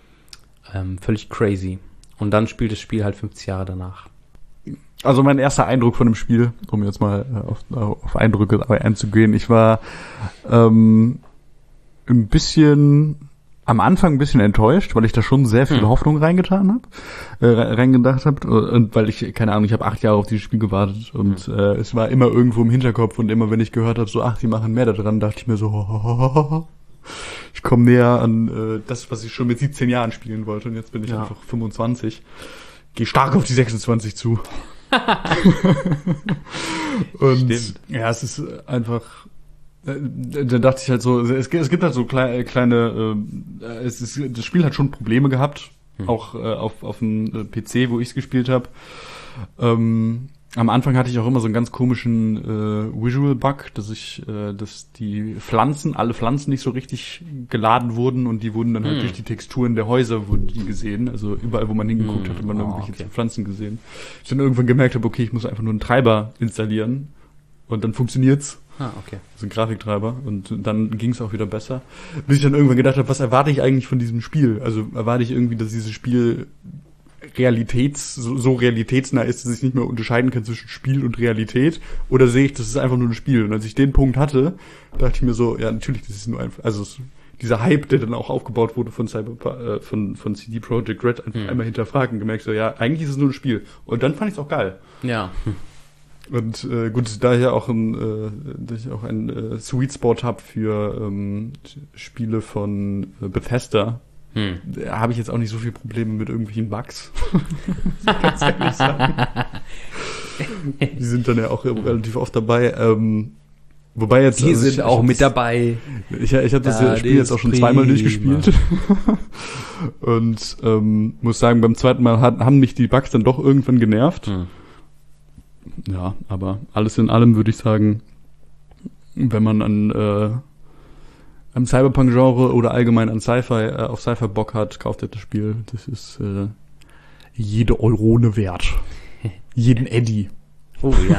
Ähm, völlig crazy. Und dann spielt das Spiel halt fünfzig Jahre danach. Also mein erster Eindruck von dem Spiel, um jetzt mal auf, auf Eindrücke einzugehen, ich war ähm, ein bisschen am Anfang ein bisschen enttäuscht, weil ich da schon sehr viel hm. Hoffnung reingetan habe, äh, reingedacht habe, und weil ich, keine Ahnung, ich habe acht Jahre auf dieses Spiel gewartet und hm. äh, es war immer irgendwo im Hinterkopf, und immer wenn ich gehört habe, so, ach, die machen mehr da dran, dachte ich mir so, ho, ho, ho, ho. Ich komme näher an äh, das, was ich schon mit siebzehn Jahren spielen wollte, und jetzt bin ich ja. einfach fünfundzwanzig. Gehe stark auf die sechsundzwanzig zu. Und Stimmt. ja, es ist einfach, da dachte ich halt so, es, es gibt halt so kleine, kleine äh, es ist, das Spiel hat schon Probleme gehabt, hm. auch äh, auf, auf dem P C, wo ich es gespielt habe. Ähm, am Anfang hatte ich auch immer so einen ganz komischen äh, Visual-Bug, dass ich, äh, dass die Pflanzen, alle Pflanzen nicht so richtig geladen wurden, und die wurden dann halt hm. durch die Texturen der Häuser wurden die gesehen. Also überall, wo man hingeguckt hm. hat, hat man oh, irgendwelche okay. Pflanzen gesehen. Ich dann irgendwann gemerkt habe, okay, ich muss einfach nur einen Treiber installieren, und dann funktioniert's. Ah, okay. So ein Grafiktreiber, und dann ging es auch wieder besser. Bis ich dann irgendwann gedacht habe, was erwarte ich eigentlich von diesem Spiel? Also erwarte ich irgendwie, dass dieses Spiel realitäts so, so realitätsnah ist, dass ich nicht mehr unterscheiden kann zwischen Spiel und Realität, oder sehe ich, das ist einfach nur ein Spiel? Und als ich den Punkt hatte, dachte ich mir so, ja, natürlich, das ist nur einfach, also es, dieser Hype, der dann auch aufgebaut wurde von Cyber, äh, von von C D Projekt Red, einfach hm. einmal hinterfragen, gemerkt so, ja, eigentlich ist es nur ein Spiel. Und dann fand ich es auch geil. Ja. Und äh, gut, da ich ja auch ein, äh, da ich auch ein äh, Sweet Spot habe für ähm, Spiele von äh, Bethesda, hm. habe ich jetzt auch nicht so viel Probleme mit irgendwelchen Bugs. Ganz ehrlich sagen. Die sind dann ja auch relativ oft dabei. Ähm, wobei jetzt die also sind ich, auch ich mit das, dabei. Ich, ich habe das ja, Spiel jetzt auch schon prima. zweimal durchgespielt. Und ähm, muss sagen, beim zweiten Mal hat, haben mich die Bugs dann doch irgendwann genervt. Hm. Ja, aber alles in allem würde ich sagen, wenn man an, äh, am Cyberpunk-Genre oder allgemein an Sci-Fi, äh, auf Sci-Fi Bock hat, kauft ihr das Spiel. Das ist äh, jede Eurone wert. Jeden Eddy. Oh ja.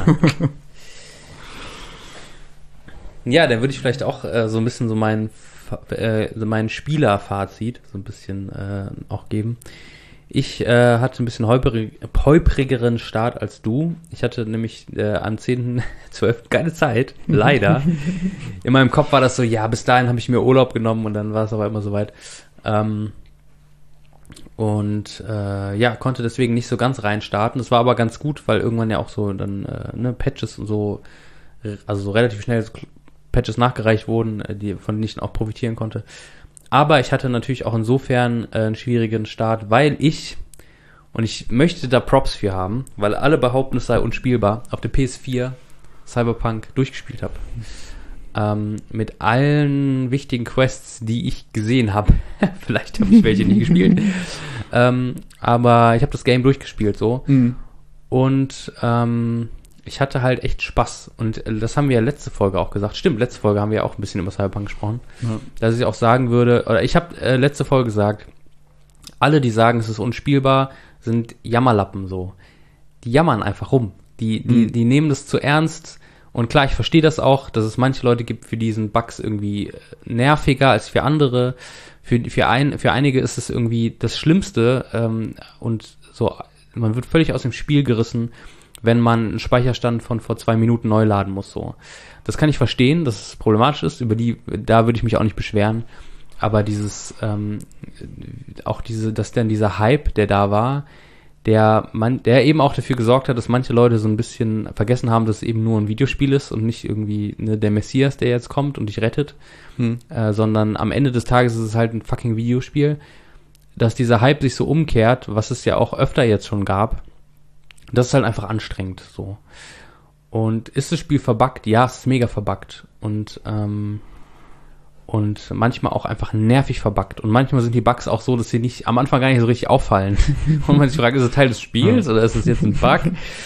Ja, dann würde ich vielleicht auch äh, so ein bisschen so mein, äh, so mein Spielerfazit so ein bisschen äh, auch geben. Ich äh, hatte ein bisschen holprig, holprigeren Start als du. Ich hatte nämlich äh, am zehnten zwölften keine Zeit, leider. In meinem Kopf war das so, ja, bis dahin habe ich mir Urlaub genommen und dann war es aber immer soweit. Ähm, und äh, ja, konnte deswegen nicht so ganz reinstarten. Das war aber ganz gut, weil irgendwann ja auch so dann äh, ne, Patches und so, also so relativ schnell so Patches nachgereicht wurden, die, von denen ich dann auch profitieren konnte. Aber ich hatte natürlich auch insofern äh, einen schwierigen Start, weil ich, und ich möchte da Props für haben, weil alle behaupten, es sei unspielbar, auf der P S vier Cyberpunk durchgespielt habe. Ähm, mit allen wichtigen Quests, die ich gesehen habe. Vielleicht habe ich welche nicht gespielt. ähm, aber ich habe das Game durchgespielt so. Mhm. Und ähm, ich hatte halt echt Spaß. Und das haben wir ja letzte Folge auch gesagt. Stimmt, letzte Folge haben wir ja auch ein bisschen über Cyberpunk gesprochen. Ja. Dass ich auch sagen würde, oder ich habe äh, letzte Folge gesagt, alle, die sagen, es ist unspielbar, sind Jammerlappen so. Die jammern einfach rum. Die, die, mhm. die nehmen das zu ernst. Und klar, ich verstehe das auch, dass es manche Leute gibt, für die sind Bugs irgendwie nerviger als für andere. Für, für, ein, für einige ist es irgendwie das Schlimmste. Ähm, und so, man wird völlig aus dem Spiel gerissen, wenn man einen Speicherstand von vor zwei Minuten neu laden muss, so. Das kann ich verstehen, dass es problematisch ist, über die, da würde ich mich auch nicht beschweren, aber dieses, ähm, auch diese, dass dann dieser Hype, der da war, der man, der eben auch dafür gesorgt hat, dass manche Leute so ein bisschen vergessen haben, dass es eben nur ein Videospiel ist und nicht irgendwie ne, der Messias, der jetzt kommt und dich rettet, hm. äh, sondern am Ende des Tages ist es halt ein fucking Videospiel, dass dieser Hype sich so umkehrt, was es ja auch öfter jetzt schon gab. Das ist halt einfach anstrengend, so. Und ist das Spiel verbuggt? Ja, es ist mega verbuggt. Und, ähm, und manchmal auch einfach nervig verbuggt. Und manchmal sind die Bugs auch so, dass sie nicht, am Anfang gar nicht so richtig auffallen. Und man sich fragt, ist es Teil des Spiels ja. oder ist es jetzt ein Bug?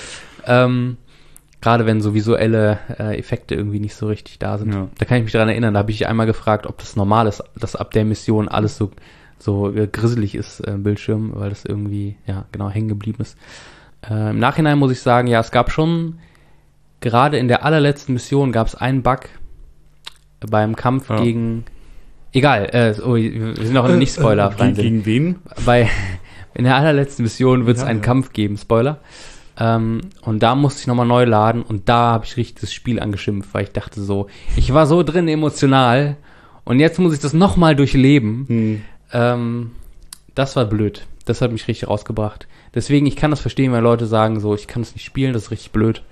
ähm, Gerade wenn so visuelle äh, Effekte irgendwie nicht so richtig da sind. Ja. Da kann ich mich daran erinnern, da habe ich einmal gefragt, ob das normal ist, dass ab der Mission alles so, so äh, grisselig ist äh, im Bildschirm, weil das irgendwie, ja, genau, hängen geblieben ist. Äh, Im Nachhinein muss ich sagen, ja, es gab schon, gerade in der allerletzten Mission gab es einen Bug beim Kampf ja. gegen, egal, äh, oh, wir sind auch nicht spoilerfrei. Äh, gegen wen? Bei, in der allerletzten Mission wird es ja, einen ja. Kampf geben, Spoiler. Ähm, und da musste ich nochmal neu laden und da habe ich richtig das Spiel angeschimpft, weil ich dachte so, ich war so drin emotional und jetzt muss ich das nochmal durchleben. Hm. Ähm, das war blöd. Das hat mich richtig rausgebracht. Deswegen, ich kann das verstehen, weil Leute sagen so, ich kann es nicht spielen, das ist richtig blöd.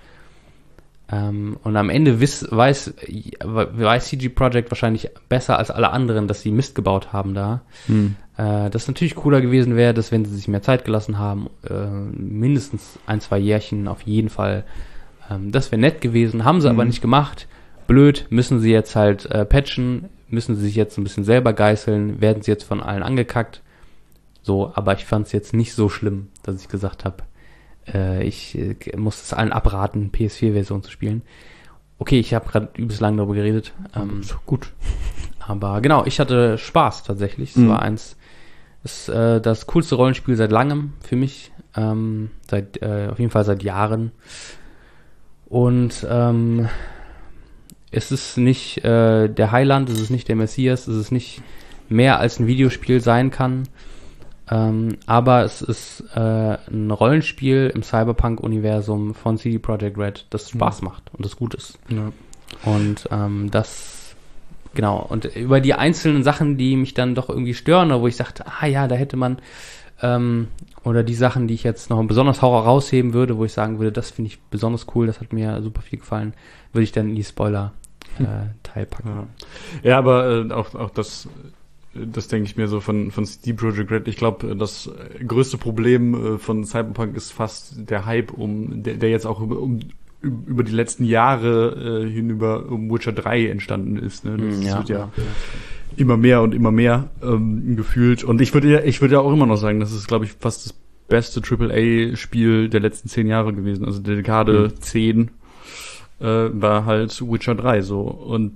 Ähm, und am Ende wiss, weiß, weiß C G Projekt wahrscheinlich besser als alle anderen, dass sie Mist gebaut haben da. Hm. Äh, das natürlich cooler gewesen wäre, dass wenn sie sich mehr Zeit gelassen haben, äh, mindestens ein, zwei Jährchen auf jeden Fall. Ähm, das wäre nett gewesen, haben sie hm. aber nicht gemacht. Blöd, müssen sie jetzt halt äh, patchen, müssen sie sich jetzt ein bisschen selber geißeln, werden sie jetzt von allen angekackt. So, aber ich fand es jetzt nicht so schlimm, dass ich gesagt habe, äh, ich äh, muss es allen abraten, P S vier Version zu spielen. Okay, ich habe gerade übelst lang darüber geredet. Ähm, so gut. Aber genau, ich hatte Spaß tatsächlich. Es mhm. war eins, ist äh, das coolste Rollenspiel seit langem für mich. Ähm, seit äh, auf jeden Fall seit Jahren. Und ähm, es ist nicht äh, der Heiland, es ist nicht der Messias, es ist nicht mehr als ein Videospiel sein kann. Ähm, aber es ist äh, ein Rollenspiel im Cyberpunk-Universum von C D Projekt Red, das Spaß macht und das gut ist. Ja. Und ähm, das, genau, und über die einzelnen Sachen, die mich dann doch irgendwie stören, oder wo ich sagte, ah ja, da hätte man, ähm, oder die Sachen, die ich jetzt noch besonders herausheben würde, wo ich sagen würde, das finde ich besonders cool, das hat mir super viel gefallen, würde ich dann in die Spoiler-Teil äh, packen. Ja, ja aber äh, auch, auch das... Das denke ich mir so von von C D Projekt Red. Ich glaube, das größte Problem von Cyberpunk ist fast der Hype, um der, der jetzt auch über, um, über die letzten Jahre äh, hinüber um Witcher drei entstanden ist. Ne? Das ja. wird ja, ja immer mehr und immer mehr ähm, gefühlt. Und ich würde ja, ich würde ja auch immer noch sagen, das ist, glaube ich, fast das beste Triple A Spiel der letzten zehn Jahre gewesen. Also der Dekade mhm. zehn äh, war halt Witcher drei so. Und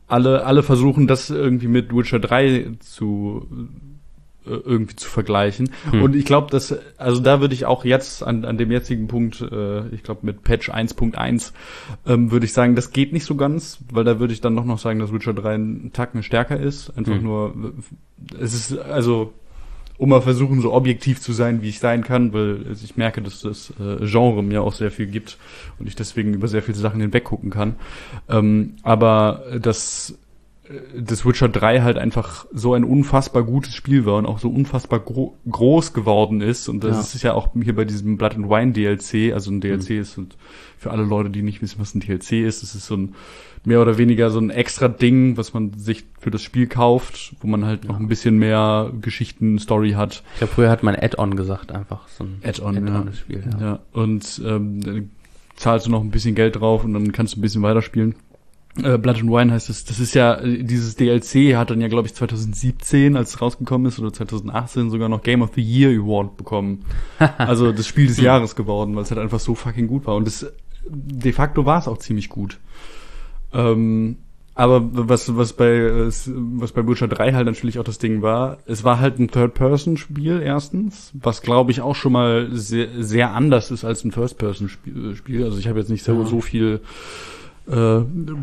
alle, alle versuchen, das irgendwie mit Witcher drei zu irgendwie zu vergleichen. Hm. Und ich glaube, dass, also da würde ich auch jetzt an, an dem jetzigen Punkt, äh, ich glaube mit Patch eins Punkt eins, ähm, würde ich sagen, das geht nicht so ganz, weil da würde ich dann doch noch sagen, dass Witcher drei einen Tacken stärker ist. Einfach hm. nur, es ist, also, um mal versuchen, so objektiv zu sein, wie ich sein kann, weil ich merke, dass das äh, Genre mir auch sehr viel gibt und ich deswegen über sehr viele Sachen hinweg gucken kann. Ähm, aber das das Witcher drei halt einfach so ein unfassbar gutes Spiel war und auch so unfassbar gro- groß geworden ist. Und das ja. ist ja auch hier bei diesem Blood and Wine D L C, also ein D L C mhm. ist, und für alle Leute, die nicht wissen, was ein D L C ist, das ist so ein mehr oder weniger so ein extra Ding, was man sich für das Spiel kauft, wo man halt ja. noch ein bisschen mehr Geschichten, Story hat. Ich glaube, früher hat man Add-on gesagt, einfach so ein Add-on, Add-on ja. Spiel. Ja. ja. Und ähm, dann zahlst du noch ein bisschen Geld drauf und dann kannst du ein bisschen weiterspielen. Blood and Wine heißt es, das ist ja, dieses D L C hat dann ja, glaube ich, zwanzig siebzehn, als es rausgekommen ist, oder zwanzig achtzehn sogar noch Game of the Year Award bekommen. Also das Spiel des Jahres geworden, weil es halt einfach so fucking gut war. Und das, de facto war es auch ziemlich gut. Ähm, aber was, was bei, was bei Witcher drei halt natürlich auch das Ding war, es war halt ein Third-Person-Spiel erstens, was glaube ich auch schon mal sehr, sehr anders ist als ein First-Person-Spiel. Also ich habe jetzt nicht so, so viel, äh,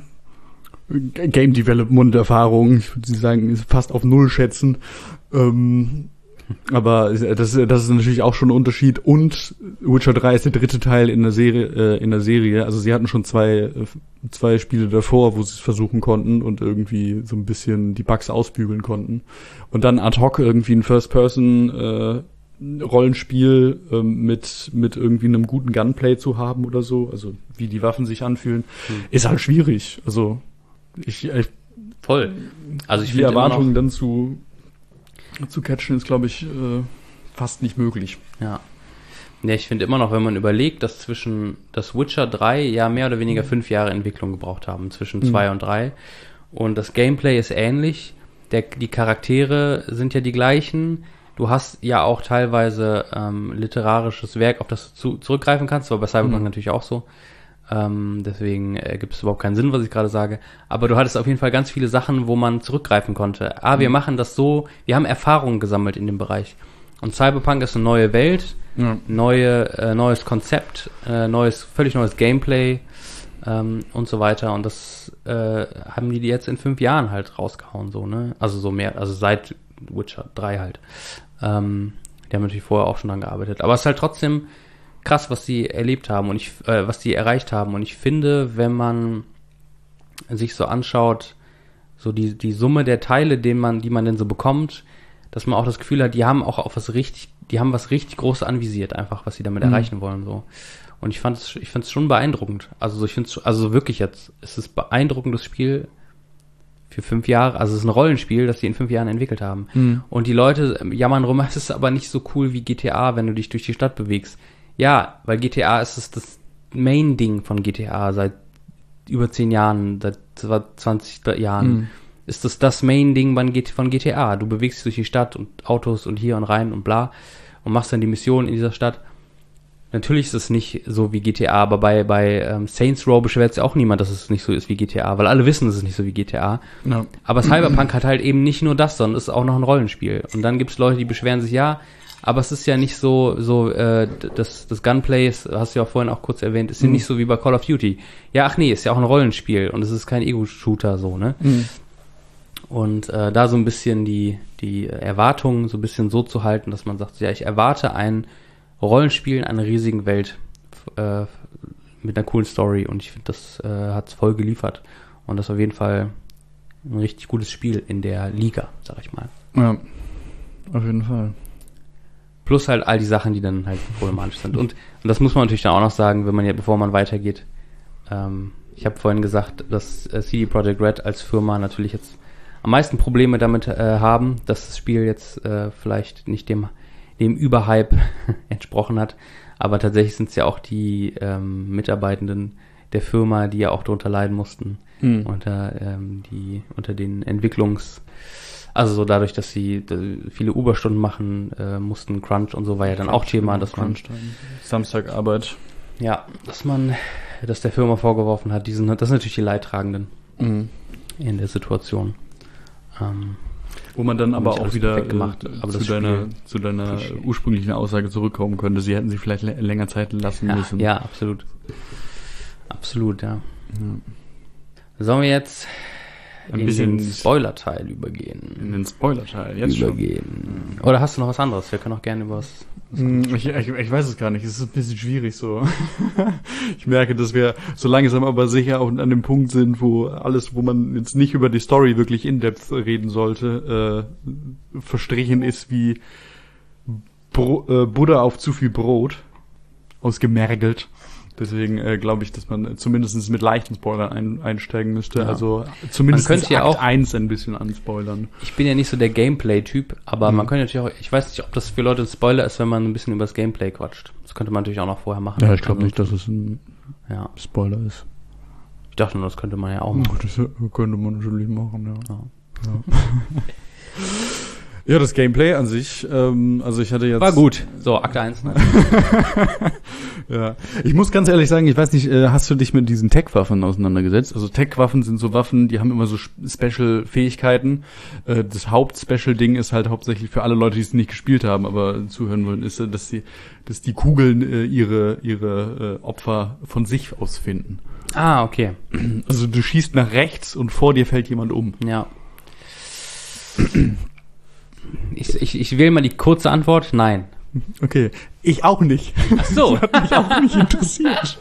Game Development Erfahrung, ich würde sagen, fast auf Null schätzen. Ähm, aber das, das ist natürlich auch schon ein Unterschied. Und Witcher drei ist der dritte Teil in der Serie, äh, in der Serie. Also sie hatten schon zwei, zwei Spiele davor, wo sie es versuchen konnten und irgendwie so ein bisschen die Bugs ausbügeln konnten. Und dann ad hoc irgendwie ein First-Person, äh, Rollenspiel ähm, mit mit irgendwie einem guten Gunplay zu haben oder so, also wie die Waffen sich anfühlen, hm. ist halt schwierig. Also ich, ich voll. Also ich die Erwartungen dann zu zu catchen ist, glaube ich, äh, fast nicht möglich. Ja. Ja, ich finde immer noch, wenn man überlegt, dass zwischen das Witcher drei ja mehr oder weniger fünf Jahre Entwicklung gebraucht haben, zwischen zwei mhm. und drei. Und das Gameplay ist ähnlich. Der, die Charaktere sind ja die gleichen. Du hast ja auch teilweise ähm, literarisches Werk, auf das du zu, zurückgreifen kannst, aber bei Cyberpunk mhm. natürlich auch so. Ähm, deswegen äh, gibt es überhaupt keinen Sinn, was ich gerade sage. Aber du hattest auf jeden Fall ganz viele Sachen, wo man zurückgreifen konnte. Ah, wir mhm. machen das so, wir haben Erfahrungen gesammelt in dem Bereich. Und Cyberpunk ist eine neue Welt, ja. neue, äh, neues Konzept, äh, neues, völlig neues Gameplay ähm, und so weiter. Und das äh, haben die jetzt in fünf Jahren halt rausgehauen, so, ne? Also so mehr, also seit Witcher drei halt. Ähm, die haben natürlich vorher auch schon dran gearbeitet. Aber es ist halt trotzdem krass, was die erlebt haben und ich, äh, was die erreicht haben. Und ich finde, wenn man sich so anschaut, so die, die Summe der Teile, den man, die man denn so bekommt, dass man auch das Gefühl hat, die haben auch auf was richtig, die haben was richtig Großes anvisiert, einfach, was sie damit mhm. erreichen wollen, so. Und ich fand es, ich fand es schon beeindruckend. Also ich finde es, also wirklich jetzt, es ist beeindruckendes Spiel für fünf Jahre, also es ist ein Rollenspiel, das sie in fünf Jahren entwickelt haben. Mhm. Und die Leute jammern rum, es ist aber nicht so cool wie G T A, wenn du dich durch die Stadt bewegst. Ja, weil G T A ist es das Main-Ding von G T A seit über zehn Jahren, seit zwanzig Jahren. Mhm. Ist das das Main-Ding von G T A. Du bewegst dich durch die Stadt und Autos und hier und rein und bla und machst dann die Mission in dieser Stadt. Natürlich ist es nicht so wie G T A, aber bei, bei ähm, Saints Row beschwert sich auch niemand, dass es nicht so ist wie G T A, weil alle wissen, es ist nicht so wie G T A. No. Aber Cyberpunk hat halt eben nicht nur das, sondern es ist auch noch ein Rollenspiel. Und dann gibt es Leute, die beschweren sich, ja, aber es ist ja nicht so, so äh, das, das Gunplay, ist, hast du ja auch vorhin auch kurz erwähnt, ist ja mhm. nicht so wie bei Call of Duty. Ja, ach nee, ist ja auch ein Rollenspiel und es ist kein Ego-Shooter so, ne? Mhm. Und äh, da so ein bisschen die, die Erwartungen so ein bisschen so zu halten, dass man sagt, ja, ich erwarte ein Rollenspiel in einer riesigen Welt äh, mit einer coolen Story und ich finde, das äh, hat es voll geliefert. Und das ist auf jeden Fall ein richtig gutes Spiel in der Liga, sag ich mal. Ja, auf jeden Fall. Plus halt all die Sachen, die dann halt problematisch sind. Und, und das muss man natürlich dann auch noch sagen, wenn man ja, bevor man weitergeht. Ähm, ich habe vorhin gesagt, dass äh, C D Projekt Red als Firma natürlich jetzt am meisten Probleme damit äh, haben, dass das Spiel jetzt äh, vielleicht nicht dem, dem Überhype entsprochen hat. Aber tatsächlich sind es ja auch die ähm, Mitarbeitenden der Firma, die ja auch darunter leiden mussten. Mhm. Unter, ähm, die, unter den Entwicklungs- Also so dadurch, dass sie äh, viele Überstunden machen äh, mussten, Crunch und so war ja dann auch Thema, dass man Samstagarbeit. Ja, dass man, dass der Firma vorgeworfen hat, diesen, das sind natürlich die Leidtragenden. Mhm. in der Situation. Ähm, Wo man dann aber nicht auch alles wieder perfekt gemacht, äh, aber zu, das deiner, Spiel- zu deiner Klischee. ursprünglichen Aussage zurückkommen könnte. Sie hätten sich vielleicht lä- länger Zeit lassen ja, müssen. ja, absolut. Absolut, ja. Ja. Sollen wir jetzt Ein in bisschen den Spoiler-Teil in übergehen? den Spoiler-Teil. Jetzt schon. übergehen. Oder hast du noch was anderes? Wir können auch gerne über was... Hm, Ich, ich, ich weiß es gar nicht. Es ist ein bisschen schwierig so. Ich merke, dass wir so langsam aber sicher auch an dem Punkt sind, wo alles, wo man jetzt nicht über die Story wirklich in-depth reden sollte, äh, verstrichen ist wie Bro, äh, Butter auf zu viel Brot. Ausgemergelt. Deswegen äh, glaube ich, dass man zumindest mit leichten Spoilern ein, einsteigen müsste. Ja. Also zumindest Man könnte ja Akt auch- eins ein bisschen anspoilern. Ich bin ja nicht so der Gameplay-Typ, aber Mhm. man könnte natürlich auch... Ich weiß nicht, ob das für Leute ein Spoiler ist, wenn man ein bisschen über das Gameplay quatscht. Das könnte man natürlich auch noch vorher machen. Ja, ich glaube nicht, dass es ein Ja, Spoiler ist. ich dachte nur, das könnte man ja auch machen. Das könnte man natürlich machen, ja. Ja. Ja, das Gameplay an sich, ähm, also ich hatte jetzt... War gut. So, Akt eins. Ne? Ja. Ich muss ganz ehrlich sagen, ich weiß nicht, äh, hast du dich mit diesen Tech-Waffen auseinandergesetzt? Also Tech-Waffen sind so Waffen, die haben immer so Special-Fähigkeiten. Äh, das Haupt-Special-Ding ist halt hauptsächlich für alle Leute, die es nicht gespielt haben, aber zuhören wollen, ist, äh, dass die, dass die Kugeln äh, ihre, ihre äh, Opfer von sich aus finden. Ah, okay. Also du schießt nach rechts und vor dir fällt jemand um. Ja. Ich, ich, ich wähle mal die kurze Antwort. Nein. Okay. Ich auch nicht. Ach so. Hat mich auch nicht interessiert.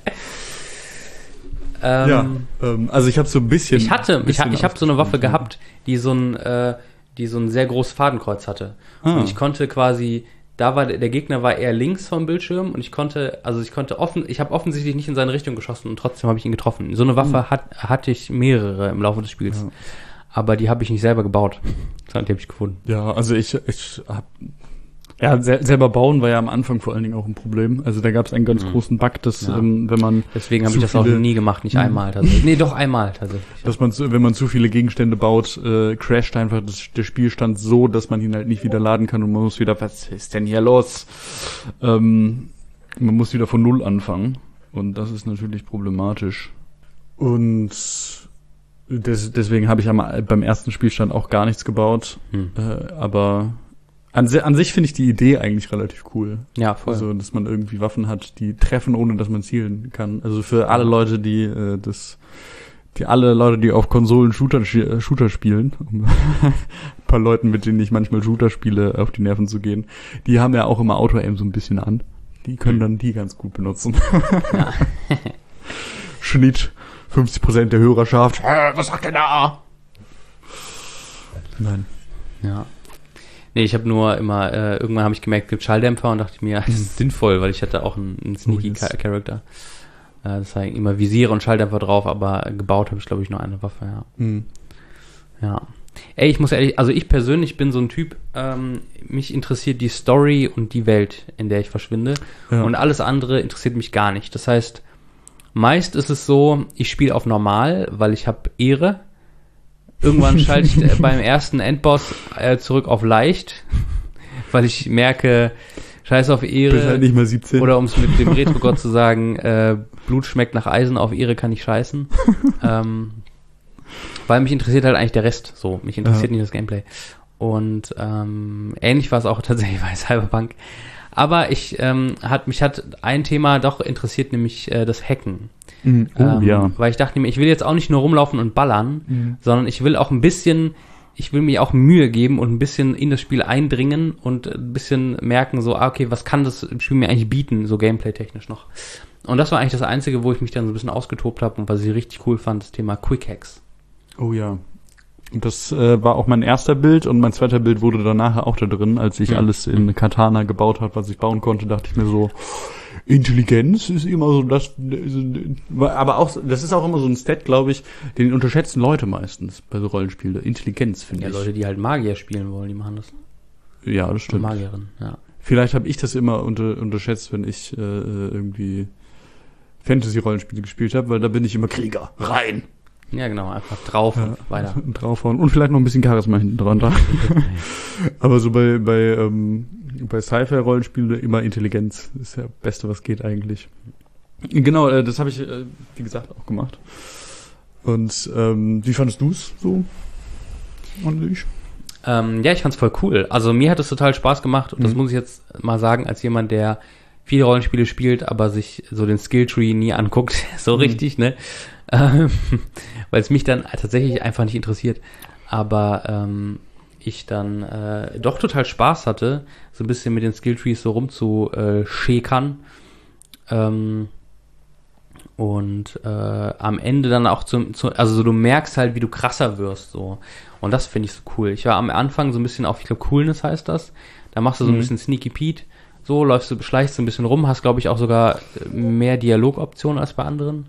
Ähm, Ja, ähm, also ich habe so ein bisschen... Ich hatte, ich, bisschen ha- ich habe so eine Waffe ausgespielt. gehabt, die so ein, äh, die so ein sehr großes Fadenkreuz hatte. Ah. Und ich konnte quasi, da war der, der Gegner war eher links vom Bildschirm und ich konnte, also ich konnte offen, ich habe offensichtlich nicht in seine Richtung geschossen und trotzdem habe ich ihn getroffen. So eine Waffe hat, hatte ich mehrere im Laufe des Spiels. Ja. Aber die habe ich nicht selber gebaut. Die habe ich gefunden. Ja, also ich, ich hab, ja, sel selber bauen war ja am Anfang vor allen Dingen auch ein Problem. Also da gab es einen ganz Mhm. großen Bug, dass Ja. ähm, wenn man, Deswegen habe Zu ich das auch viele- nie gemacht, nicht Mhm. einmal tatsächlich. Nee, doch einmal tatsächlich. dass man, zu, wenn man zu viele Gegenstände baut, äh, crasht einfach das, der Spielstand so, dass man ihn halt nicht wieder laden kann und man muss wieder, was ist denn hier los? Ähm, man muss wieder von Null anfangen und das ist natürlich problematisch. Und des, deswegen habe ich am, beim ersten Spielstand auch gar nichts gebaut. Hm. Äh, aber an, si- an sich finde ich die Idee eigentlich relativ cool. Ja, voll. Also, dass man irgendwie Waffen hat, die treffen, ohne dass man zielen kann. Also für alle Leute, die äh, das, die alle Leute, die auf Konsolen Shooter, äh, Shooter spielen, um ein paar Leuten, mit denen ich manchmal Shooter spiele, auf die Nerven zu gehen, die haben ja auch immer Auto-Aim so ein bisschen an. Die können dann die ganz gut benutzen. Ja. Schnitt fünfzig Prozent der Hörerschaft. Hä, was sagt denn da? Nein. Ja. Nee, ich habe nur immer, äh, irgendwann habe ich gemerkt, es gibt Schalldämpfer und dachte mir, das ist sinnvoll, weil ich hatte auch einen, einen sneaky Oh, yes. Cha- Character. Äh, das war immer Visiere und Schalldämpfer drauf, aber gebaut habe ich, glaube ich, nur eine Waffe, ja. Hm. Ja. Ey, ich muss ehrlich, also ich persönlich bin so ein Typ, ähm, mich interessiert die Story und die Welt, in der ich verschwinde. Ja. Und alles andere interessiert mich gar nicht. Das heißt, meist ist es so, ich spiele auf normal, weil ich habe Ehre. Irgendwann schalte ich äh, beim ersten Endboss äh, zurück auf leicht, weil ich merke, scheiß auf Ehre. Bist halt nicht mal siebzehn. Oder um es mit dem Retro-Gott zu sagen, äh, Blut schmeckt nach Eisen, auf Ehre kann ich scheißen. ähm, weil mich interessiert halt eigentlich der Rest. So, mich interessiert Ja. nicht das Gameplay. Und ähm, ähnlich war es auch tatsächlich bei Cyberpunk. Aber ich ähm, hat mich hat ein Thema doch interessiert, nämlich äh, das Hacken. Mhm. Oh, ähm, ja. Weil ich dachte mir, ich will jetzt auch nicht nur rumlaufen und ballern, Mhm. sondern ich will auch ein bisschen, ich will mir auch Mühe geben und ein bisschen in das Spiel eindringen und ein bisschen merken, so, ah, okay, was kann das Spiel mir eigentlich bieten, so gameplay-technisch noch. Und das war eigentlich das Einzige, wo ich mich dann so ein bisschen ausgetobt habe und was ich richtig cool fand, das Thema Quick Hacks. Oh ja. Und das äh, war auch mein erster Bild und mein zweiter Bild wurde danach auch da drin, als ich Mhm. alles in Katana gebaut habe, was ich bauen konnte, dachte ich mir so, Intelligenz ist immer so das, aber auch, das ist auch immer so ein Stat, glaube ich, den unterschätzen Leute meistens bei so Rollenspielen. Intelligenz, finde Ja, ich. Leute, die halt Magier spielen wollen, die machen das. Ja, das stimmt. Magierin, ja. Vielleicht habe ich das immer unter, unterschätzt, wenn ich äh, irgendwie Fantasy-Rollenspiele gespielt habe, weil da bin ich immer Krieger. Rein! Ja, genau, einfach drauf Ja. und weiter. Und draufhauen. Und vielleicht noch ein bisschen Charisma hinten dran. Da. Aber so bei, bei, ähm, bei Sci-Fi-Rollenspielen immer Intelligenz. Ist ja das Beste, was geht eigentlich. Genau, äh, das habe ich, äh, wie gesagt, auch gemacht. Und ähm, wie fandest du es so? Und ich? Ähm, ja, ich fand's voll cool. Also mir hat es total Spaß gemacht und mhm. das muss ich jetzt mal sagen, als jemand, der viele Rollenspiele spielt, aber sich so den Skilltree nie anguckt, so mhm. richtig, ne? Ähm, weil es mich dann tatsächlich einfach nicht interessiert. Aber ähm, ich dann äh, doch total Spaß hatte, so ein bisschen mit den Skilltrees so rumzuschäkern. Ähm, und äh, am Ende dann auch zum, zu, also so du merkst halt, wie du krasser wirst, so. Und das finde ich so cool. Ich war am Anfang so ein bisschen auf, ich glaube, Coolness heißt das. Da machst du so ein mhm. bisschen Sneaky Pete. So, läufst du, schleichst du ein bisschen rum, hast, glaube ich, auch sogar mehr Dialogoptionen als bei anderen.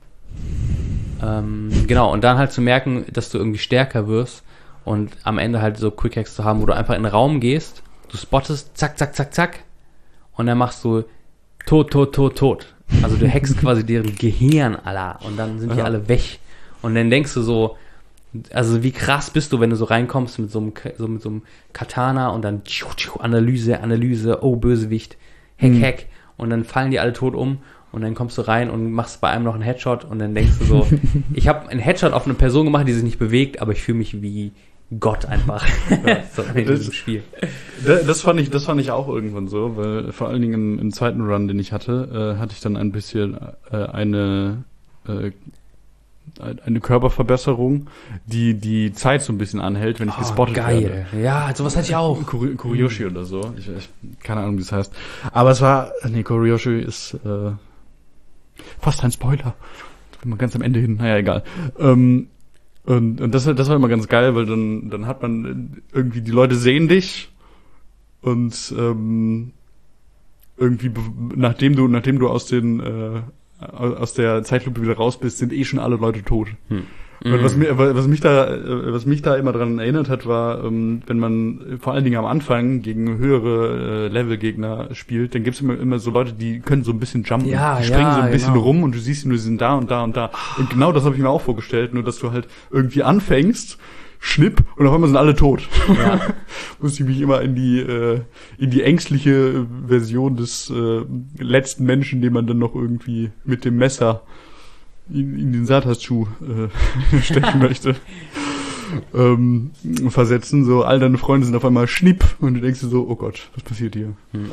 Ähm, genau, und dann halt zu merken, dass du irgendwie stärker wirst und am Ende halt so Quick-Hacks zu haben, wo du einfach in den Raum gehst, du spottest, zack, zack, zack, zack, und dann machst du tot, tot, tot, tot. Also du hackst quasi deren Gehirn, Alter, und dann sind die ja. alle weg. Und dann denkst du so, also wie krass bist du, wenn du so reinkommst mit so einem, so mit so einem Katana und dann tschiu, tschiu, Analyse, Analyse, oh Bösewicht, Hack, mhm. Hack, und dann fallen die alle tot um und dann kommst du rein und machst bei einem noch einen Headshot und dann denkst du so, ich habe einen Headshot auf eine Person gemacht, die sich nicht bewegt, aber ich fühle mich wie Gott einfach ja, so in das, diesem Spiel. Das, das fand ich, das fand ich auch irgendwann so, weil vor allen Dingen im, im zweiten Run, den ich hatte, äh, hatte ich dann ein bisschen äh, eine äh, eine Körperverbesserung, die die Zeit so ein bisschen anhält, wenn ich oh, gespottet geil. werde. Ja, sowas hatte ich auch. Kuri- Kuryoshi mhm. oder so. Ich, ich, keine Ahnung, wie es heißt. Aber es war, nee, Kuryoshi ist äh, fast ein Spoiler. Ich bin mal ganz am Ende hin. Naja, egal. Ähm, und und das, das war immer ganz geil, weil dann dann hat man irgendwie, die Leute sehen dich und ähm, irgendwie, nachdem du nachdem du aus den äh, aus der Zeitlupe wieder raus bist, sind eh schon alle Leute tot. Hm. Und was, mir, was mich da, was mich da immer dran erinnert hat, war, wenn man vor allen Dingen am Anfang gegen höhere Level-Gegner spielt, dann gibt's immer, immer so Leute, die können so ein bisschen jumpen, ja, die springen ja, so ein bisschen genau. rum und du siehst, nur sie sind da und da und da. Und genau das habe ich mir auch vorgestellt, nur dass du halt irgendwie anfängst, Schnipp, und auf einmal sind alle tot. Ja. Musste ich mich immer in die äh, in die ängstliche Version des äh, letzten Menschen, den man dann noch irgendwie mit dem Messer in, in den Satanschuh äh, stechen möchte, ähm, versetzen. So, all deine Freunde sind auf einmal Schnipp und du denkst dir so, oh Gott, was passiert hier? Hm.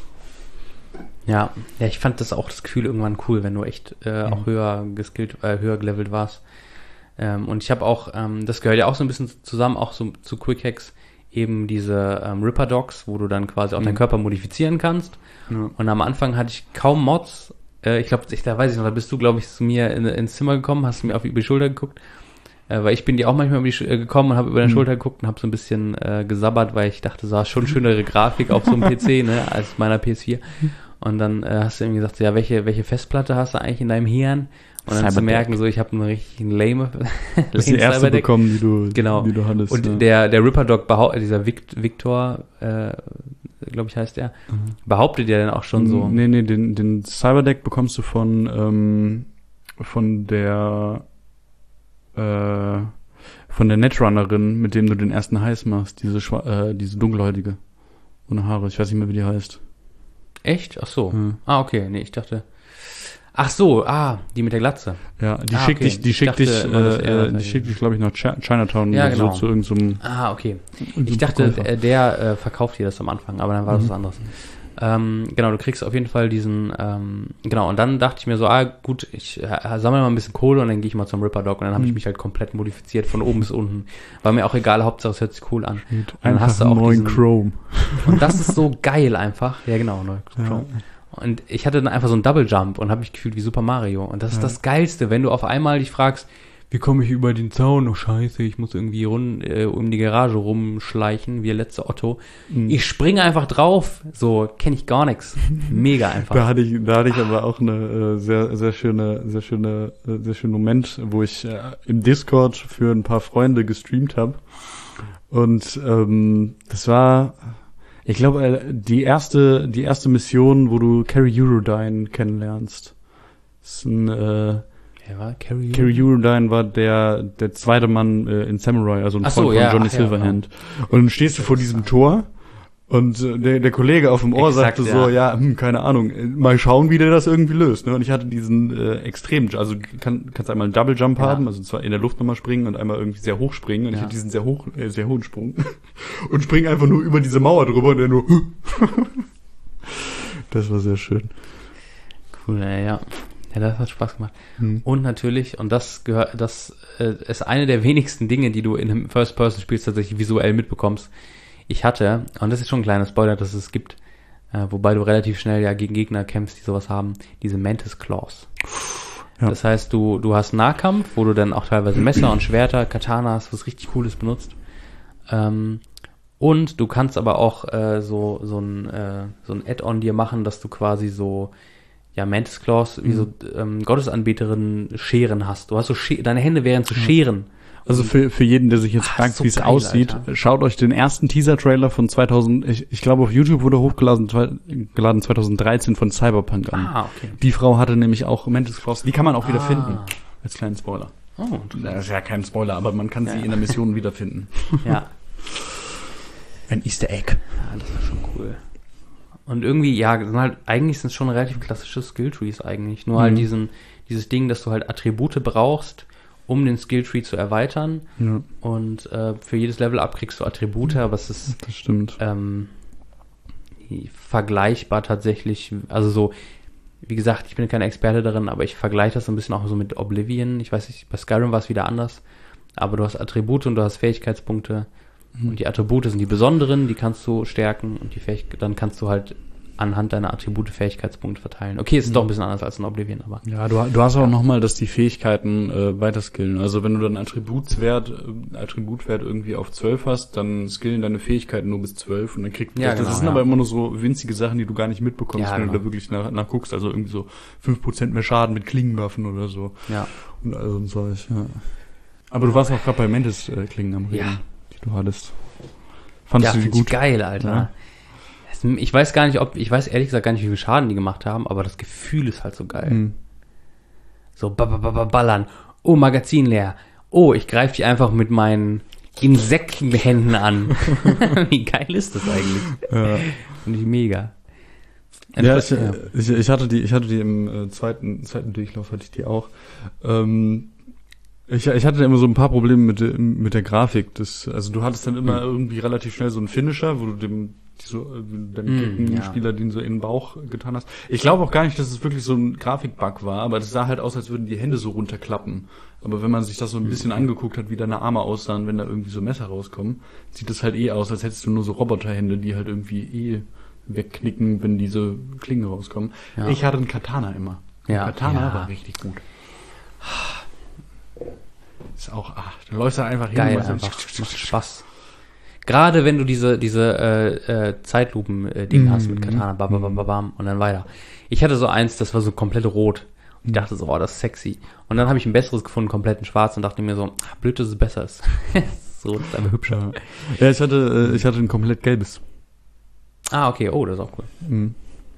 Ja, ja, ich fand das auch das Gefühl irgendwann cool, wenn du echt äh, auch mhm. höher geskillt, äh, höher gelevelt warst. Ähm, und ich habe auch, ähm, das gehört ja auch so ein bisschen zusammen, auch so zu Quick Hacks, eben diese ähm, Ripper Dogs, wo du dann quasi auch mhm. deinen Körper modifizieren kannst. Ja. Und am Anfang hatte ich kaum Mods. Äh, ich glaube, da weiß ich noch, da bist du, glaube ich, zu mir in, ins Zimmer gekommen, hast mir auf über die Schulter geguckt. Äh, weil ich bin dir auch manchmal über die Sch- äh, gekommen und habe über deine mhm. Schulter geguckt und habe so ein bisschen äh, gesabbert, weil ich dachte, so schon schönere Grafik auf so einem P C, ne, als meiner P S vier. Und dann äh, hast du irgendwie gesagt, so, ja, welche welche Festplatte hast du eigentlich in deinem Hirn? Und dann Cyberdeck. Zu merken, so, ich habe einen richtig lame, lame das ist die erste Cyberdeck bekommen, die du, genau. die du hattest. Und ja. der, der Ripper Dog, behau- dieser Vic- Victor, äh, glaube ich heißt der, mhm. behauptet ja dann auch schon so. Nee, nee, den, den Cyberdeck bekommst du von, ähm, von der, äh, von der Netrunnerin, mit dem du den ersten Heiß machst, diese, Schwa- äh, diese dunkelhäutige, ohne Haare, ich weiß nicht mehr, wie die heißt. Echt? Ach so. Mhm. Ah, okay, nee, ich dachte, ach so, ah, die mit der Glatze. Ja, die ah, schickt okay. dich, die ich schickt dachte, dich, äh, äh, die schickt dich, glaube ich, nach Ch- Chinatown ja, oder genau. so zu irgendeinem. So ah, okay. Ich dachte, der, der äh, verkauft dir das am Anfang, aber dann war das mhm. was anderes. Ähm, genau, du kriegst auf jeden Fall diesen, ähm, genau, und dann dachte ich mir so, ah, gut, ich äh, sammle mal ein bisschen Kohle und dann gehe ich mal zum Ripper Dog und dann habe mhm. ich mich halt komplett modifiziert von oben bis unten. War mir auch egal, Hauptsache es hört sich cool an. Und dann hast du auch neuen diesen, Chrome. Und das ist so geil einfach. Ja, genau, neu Chrome. Ja. Und ich hatte dann einfach so einen Double Jump und habe mich gefühlt wie Super Mario. Und das ist ja. das Geilste, wenn du auf einmal dich fragst, wie komme ich über den Zaun? Oh scheiße, ich muss irgendwie rund, äh, um die Garage rumschleichen, wie der letzte Otto. Mhm. Ich springe einfach drauf. So, kenne ich gar nichts. Mega einfach. Da hatte ich, da hatte ich aber auch eine äh, sehr, sehr schöne, sehr schöne, äh, sehr schönen Moment, wo ich äh, im Discord für ein paar Freunde gestreamt habe. Und ähm, das war... Ich glaube, die erste, die erste Mission, wo du Carrie Eurodyne kennenlernst, ist ein, äh, Wer war Carrie? Carrie Eurodyne war der, der zweite Mann äh, in Samurai, also ein Ach Freund so, von ja, Johnny ach, Silverhand. Ja, genau. Und dann stehst du vor diesem Tor Und äh, der, der Kollege auf dem Ohr Exakt, sagte ja. so, ja, hm, keine Ahnung, äh, mal schauen, wie der das irgendwie löst. Ne? Und ich hatte diesen äh, extremen, also kann, kannst einmal einen Double Jump Ja. haben, also zwar in der Luft nochmal springen und einmal irgendwie sehr hoch springen. Und Ja. ich hatte diesen sehr hoch, äh, sehr hohen Sprung und spring einfach nur über diese Mauer drüber und der nur das war sehr schön. Cool, ja, ja. Ja, das hat Spaß gemacht. Hm. Und natürlich, und das gehört, das äh, ist eine der wenigsten Dinge, die du in einem First-Person-Spiel tatsächlich visuell mitbekommst. Ich hatte, und das ist schon ein kleiner Spoiler, dass es gibt, äh, wobei du relativ schnell ja gegen Gegner kämpfst, die sowas haben, diese Mantis Claws. Ja. Das heißt, du, du hast Nahkampf, wo du dann auch teilweise Messer und Schwerter, Katanas, was richtig Cooles benutzt. Ähm, und du kannst aber auch äh, so, so ein, äh, so ein Add-on dir machen, dass du quasi so, ja, Mantis Claws, wie so ähm, Gottesanbeterinnen Scheren hast. Du hast so Sche- deine Hände wären zu Scheren. Also für für jeden, der sich jetzt Ah, fragt, so wie es geil, aussieht, Alter. schaut euch den ersten Teaser-Trailer von zweitausend, ich, ich glaube auf YouTube wurde hochgeladen zwei- geladen zwanzig dreizehn von Cyberpunk an. Ah, okay. Die Frau hatte nämlich auch Mantis Claws, die kann man auch wieder Ah. finden. Als kleinen Spoiler. Oh, Das ist ja kein Spoiler, aber man kann sie Ja. in der Mission wiederfinden. ja. Ein Easter Egg. Ja, das war schon cool. Und irgendwie, ja, sind halt, eigentlich sind es schon relativ klassische Skilltrees eigentlich. Nur halt Mhm. diesen, dieses Ding, dass du halt Attribute brauchst, um den Skilltree zu erweitern. Ja, Und äh, für jedes Level-Up kriegst du Attribute, aber es ist das stimmt. ähm, vergleichbar tatsächlich, also so, wie gesagt, ich bin kein Experte darin, aber ich vergleiche das so ein bisschen auch so mit Oblivion. Ich weiß nicht, bei Skyrim war es wieder anders, aber du hast Attribute und du hast Fähigkeitspunkte und die Attribute sind die besonderen, die kannst du stärken und die Fähigkeit, dann kannst du halt anhand deiner Attribute Fähigkeitspunkte verteilen. Okay, es ist doch ein bisschen anders als in Oblivion, aber Ja, du, du hast auch nochmal, dass die Fähigkeiten äh, weiter skillen. Also wenn du dann Attributswert, äh, Attributwert irgendwie auf zwölf hast, dann skillen deine Fähigkeiten nur bis zwölf und dann kriegt Ja, das genau, sind ja. aber immer nur so winzige Sachen, die du gar nicht mitbekommst, Ja, wenn genau. du da wirklich nach, nachguckst. Also irgendwie so fünf Prozent mehr Schaden mit Klingenwaffen oder so. ja. Und also und solch, ja. Aber du warst auch gerade bei Mantis äh, Klingen am Reden, Ja. die du hattest. Fandest Ja, du die finde ich gut? geil, Alter. Ja. Es- Ich weiß gar nicht, ob, ich weiß ehrlich gesagt gar nicht, wie viel Schaden die gemacht haben, aber das Gefühl ist halt so geil. Mhm. So ba- ba- ba- ba- ballern. Oh, Magazin leer. Oh, ich greife die einfach mit meinen Insektenhänden an. Wie geil ist das eigentlich? Ja. Finde ich mega. Ja, ich, ja. ich, ich hatte die, ich hatte die im äh, zweiten, zweiten Durchlauf hatte ich die auch. Ähm, ich, ich hatte immer so ein paar Probleme mit, der- mit der Grafik. Das, also du hattest dann immer irgendwie relativ schnell so einen Finisher, wo du dem, die so, äh, deinem Mm, ja. Spieler den so in den Bauch getan hast. Ich glaube auch gar nicht, dass es wirklich so ein Grafikbug war, aber das sah halt aus, als würden die Hände so runterklappen. Aber wenn man sich das so ein bisschen angeguckt hat, wie deine Arme aussahen, wenn da irgendwie so Messer rauskommen, sieht das halt eh aus, als hättest du nur so Roboterhände, die halt irgendwie eh wegknicken, wenn diese Klingen rauskommen. Ja. Ich hatte einen Katana immer. Ein Ja, Katana ja. war richtig gut. Ist auch, ach, du läufst da einfach hin. Geil und machst einfach. so- Macht Spaß. Gerade wenn du diese, diese äh, äh, Zeitlupen-Ding hast mit Mhm. Katana, bam, bam, bam, bam, bam, und dann weiter. Ich hatte so eins, das war so komplett rot. Ich dachte so, oh, das ist sexy. Und dann habe ich ein besseres gefunden, komplett in schwarz, und dachte mir so, ach, blöd, dass es besser ist. So, das ist aber hübscher. Ja, ich hatte, äh, ich hatte ein komplett gelbes. Ah, okay, oh, das ist auch cool. Mhm.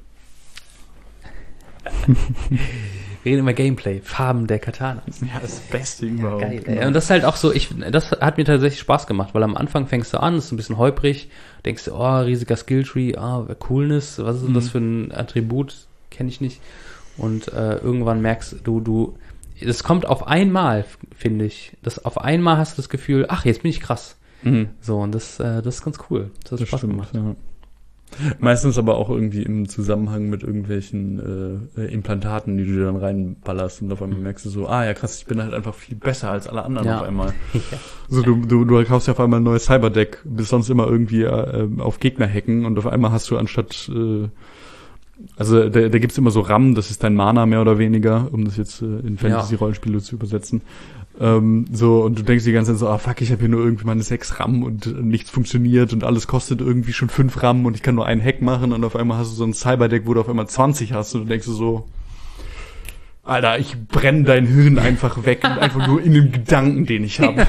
Wir reden immer Gameplay, Farben der Katanas. Ja, das Beste überhaupt. Geil, ey. Und das ist halt auch so, ich, das hat mir tatsächlich Spaß gemacht, weil am Anfang fängst du an, ist ein bisschen holprig, denkst du, oh, riesiger Skilltree, ah, Coolness, was ist denn das für ein Attribut, kenne ich nicht. Und äh, irgendwann merkst du, du, das kommt auf einmal, finde ich. Das, auf einmal hast du das Gefühl, ach, jetzt bin ich krass. Mhm. So, und das, äh, das ist ganz cool. Das hat Das Spaß stimmt, gemacht. ja. Meistens aber auch irgendwie im Zusammenhang mit irgendwelchen äh, Implantaten, die du dir dann reinballerst und auf einmal merkst du so, ah ja krass, ich bin halt einfach viel besser als alle anderen Ja. auf einmal. Ja. So, du, du, du kaufst ja auf einmal ein neues Cyberdeck, bist sonst immer irgendwie äh, auf Gegner hacken und auf einmal hast du anstatt, äh, also da, da gibt's immer so RAM, das ist dein Mana mehr oder weniger, um das jetzt äh, in Fantasy-Rollenspiele zu übersetzen. Ähm, so, und du denkst die ganze Zeit so, ah fuck, ich habe hier nur irgendwie meine sechs RAM und äh, nichts funktioniert und alles kostet irgendwie schon fünf RAM und ich kann nur einen Hack machen und auf einmal hast du so ein Cyberdeck, wo du auf einmal zwanzig hast und du denkst du so, Alter, ich brenne dein Hirn einfach weg und einfach nur in dem Gedanken, den ich habe.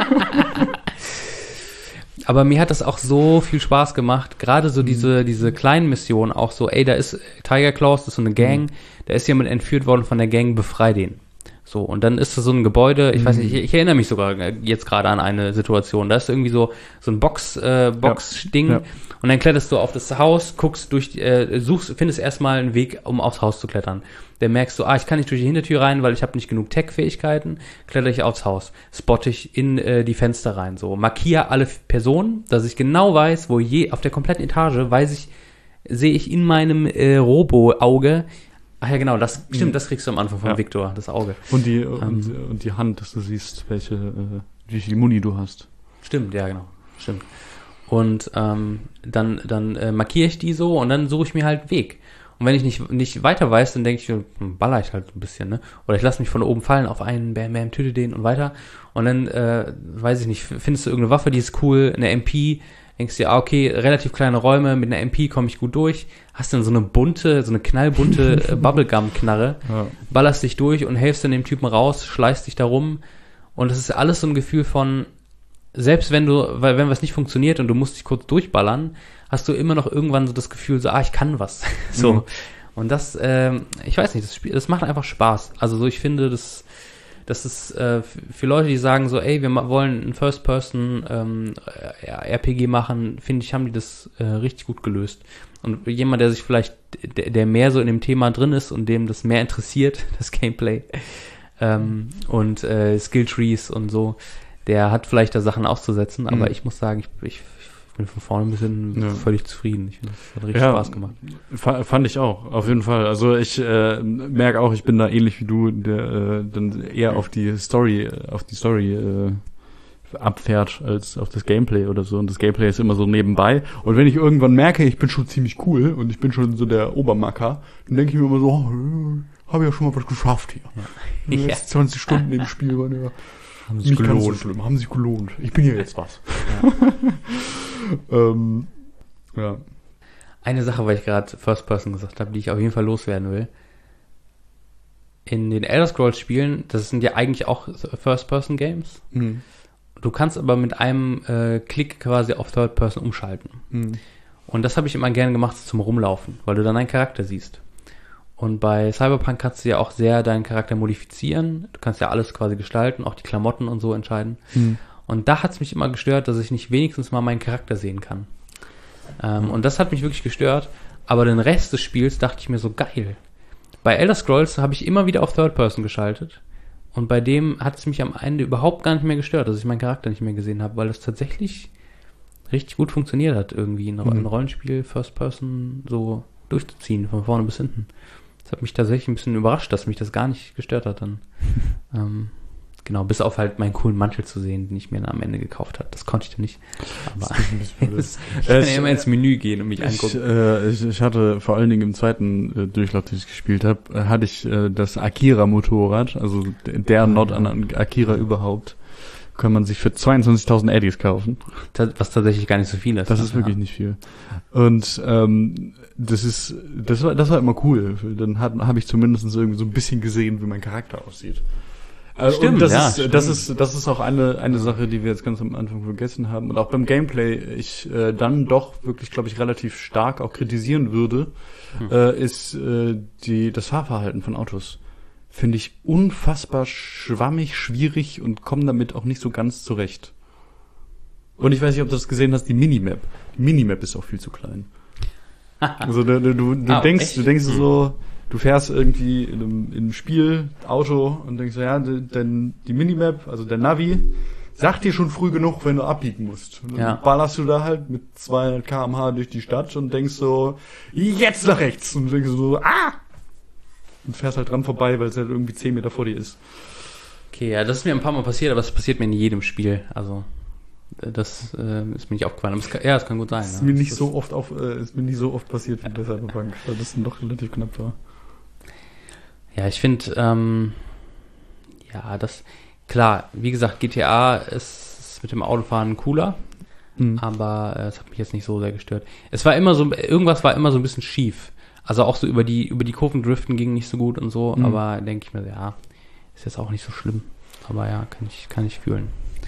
Aber mir hat das auch so viel Spaß gemacht. Gerade so diese, diese kleinen Missionen, auch so, ey, da ist Tiger Claws, das ist so eine Gang, da ist jemand entführt worden von der Gang, befrei den. So, und dann ist das so ein Gebäude, ich weiß nicht, ich, ich erinnere mich sogar jetzt gerade an eine Situation, da ist irgendwie so, so ein Box, äh, Box-Ding Ja. Ja. und dann kletterst du auf das Haus, guckst durch, äh, suchst, findest erstmal einen Weg, um aufs Haus zu klettern. Dann merkst du, ah, ich kann nicht durch die Hintertür rein, weil ich habe nicht genug Tech-Fähigkeiten, kletter ich aufs Haus, spotte ich in äh, die Fenster rein, so, markiere alle Personen, dass ich genau weiß, wo je, auf der kompletten Etage, weiß ich, sehe ich in meinem äh, Robo-Auge. Ach ja, genau, das stimmt, Mhm. das kriegst du am Anfang von Ja. Victor, das Auge. Und die, Ähm. und, und die Hand, dass du siehst, welche, äh, wie viel Muni du hast. Stimmt, ja, genau, stimmt. Und ähm, dann, dann äh, markiere ich die so und dann suche ich mir halt Weg. Und wenn ich nicht, nicht weiter weiß, dann denke ich, hm, baller ich halt ein bisschen, ne? Oder ich lasse mich von oben fallen auf einen, bam, bam, töte den und weiter. Und dann, äh, weiß ich nicht, findest du irgendeine Waffe, die ist cool, eine M P, denkst dir, ah, okay, relativ kleine Räume, mit einer M P komme ich gut durch. Hast dann so eine bunte, so eine knallbunte äh, Bubblegum-Knarre, Ja. ballerst dich durch und helfst dann dem Typen raus, schleißt dich da rum. Und es ist alles so ein Gefühl von, selbst wenn du, weil wenn was nicht funktioniert und du musst dich kurz durchballern, hast du immer noch irgendwann so das Gefühl, so, ah, ich kann was. so. Mhm. Und das, ähm, ich weiß nicht, das Spiel, das macht einfach Spaß. Also so, ich finde, das, das ist äh, f- für Leute, die sagen so, ey, wir ma- wollen ein First-Person ähm, äh, R P G machen, finde ich, haben die das äh, richtig gut gelöst. Und jemand, der sich vielleicht, der, der mehr so in dem Thema drin ist und dem das mehr interessiert, das Gameplay ähm, und äh, Skilltrees und so, der hat vielleicht da Sachen auszusetzen, aber Mhm. ich muss sagen, ich, ich, ich bin von vorne bis hin Ja. völlig zufrieden. Ich finde, das hat richtig Ja. Spaß gemacht. Fa- Fand ich auch, auf jeden Fall. Also ich äh, merke auch, ich bin da ähnlich wie du, der äh, dann eher auf die Story, äh, auf die Story äh, abfährt als auf das Gameplay oder so. Und das Gameplay ist immer so nebenbei. Und wenn ich irgendwann merke, ich bin schon ziemlich cool und ich bin schon so der Obermacker, dann denke ich mir immer so, oh, habe ja schon mal was geschafft hier. Ja. Ja. Jetzt zwanzig Stunden im Spiel waren ja Haben nicht ganz so schlimm, haben sich gelohnt. Ich bin hier jetzt was. ähm, ja. Eine Sache, weil ich gerade First Person gesagt habe, die ich auf jeden Fall loswerden will. In den Elder Scrolls Spielen, das sind ja eigentlich auch First Person Games. Hm. Du kannst aber mit einem äh, Klick quasi auf Third Person umschalten. Hm. Und das habe ich immer gerne gemacht zum Rumlaufen, weil du dann einen Charakter siehst. Und bei Cyberpunk kannst du ja auch sehr deinen Charakter modifizieren. Du kannst ja alles quasi gestalten, auch die Klamotten und so entscheiden. Hm. Und da hat es mich immer gestört, dass ich nicht wenigstens mal meinen Charakter sehen kann. Ähm, und das hat mich wirklich gestört. Aber den Rest des Spiels dachte ich mir so, geil. Bei Elder Scrolls habe ich immer wieder auf Third Person geschaltet. Und bei dem hat es mich am Ende überhaupt gar nicht mehr gestört, dass ich meinen Charakter nicht mehr gesehen habe, weil das tatsächlich richtig gut funktioniert hat, irgendwie ein, Mhm. ein Rollenspiel First Person so durchzuziehen, von vorne bis hinten. Das hat mich tatsächlich ein bisschen überrascht, dass mich das gar nicht gestört hat dann. ähm, genau, bis auf halt meinen coolen Mantel zu sehen, den ich mir dann am Ende gekauft habe. Das konnte ich dann nicht. Aber das, ich kann ja immer ins Menü gehen und mich Ich, angucken. äh, ich, ich hatte vor allen Dingen im zweiten äh, Durchlauf, den ich gespielt habe, äh, hatte ich äh, das Akira-Motorrad, also d- der Not an Akira überhaupt, kann man sich für zweiundzwanzigtausend Eddies kaufen. Ta- Was tatsächlich gar nicht so viel ist. Das ist wirklich nicht viel. Und ähm, das ist, das war, das war immer cool. Dann habe ich zumindest irgendwie so ein bisschen gesehen, wie mein Charakter aussieht. Äh, Stimmt, und das ja, ist, stimmt. das ist, das ist auch eine, eine Sache, die wir jetzt ganz am Anfang vergessen haben. Und auch beim Gameplay, ich äh, dann doch wirklich, glaube ich, relativ stark auch kritisieren würde, Hm. äh, ist äh, die, das Fahrverhalten von Autos. Finde ich unfassbar schwammig, schwierig und komme damit auch nicht so ganz zurecht. Und ich weiß nicht, ob du das gesehen hast, die Minimap. Die Minimap ist auch viel zu klein. Also du, du, du, du Ah, denkst, echt? du denkst Hm. so, du fährst irgendwie in einem, in einem Spiel, Auto und denkst so, ja, denn die Minimap, also der Navi, sagt dir schon früh genug, wenn du abbiegen musst. Und dann Ja. ballerst du da halt mit zweihundert Kilometer pro Stunde durch die Stadt und denkst so, jetzt nach rechts. Und denkst so, ah! Und fährst halt dran vorbei, weil es halt irgendwie zehn Meter vor dir ist. Okay, ja, das ist mir ein paar Mal passiert, aber es passiert mir in jedem Spiel. Also, äh, das äh, ist mir nicht aufgefallen. Aber es kann, ja, es kann gut sein. Das ist ja. mir nicht Das so oft auf, äh, ist mir nicht so oft passiert wie bei Cyberpunk, weil das dann doch relativ knapp war. Ja, ich finde, ähm, ja, das, klar, wie gesagt, G T A ist mit dem Autofahren cooler, Mhm. aber äh, es hat mich jetzt nicht so sehr gestört. Es war immer so, irgendwas war immer so ein bisschen schief. Also auch so über die, über die Kurven driften ging nicht so gut und so, Mhm. aber denke ich mir, ja, ist jetzt auch nicht so schlimm. Aber ja, kann ich, kann ich fühlen.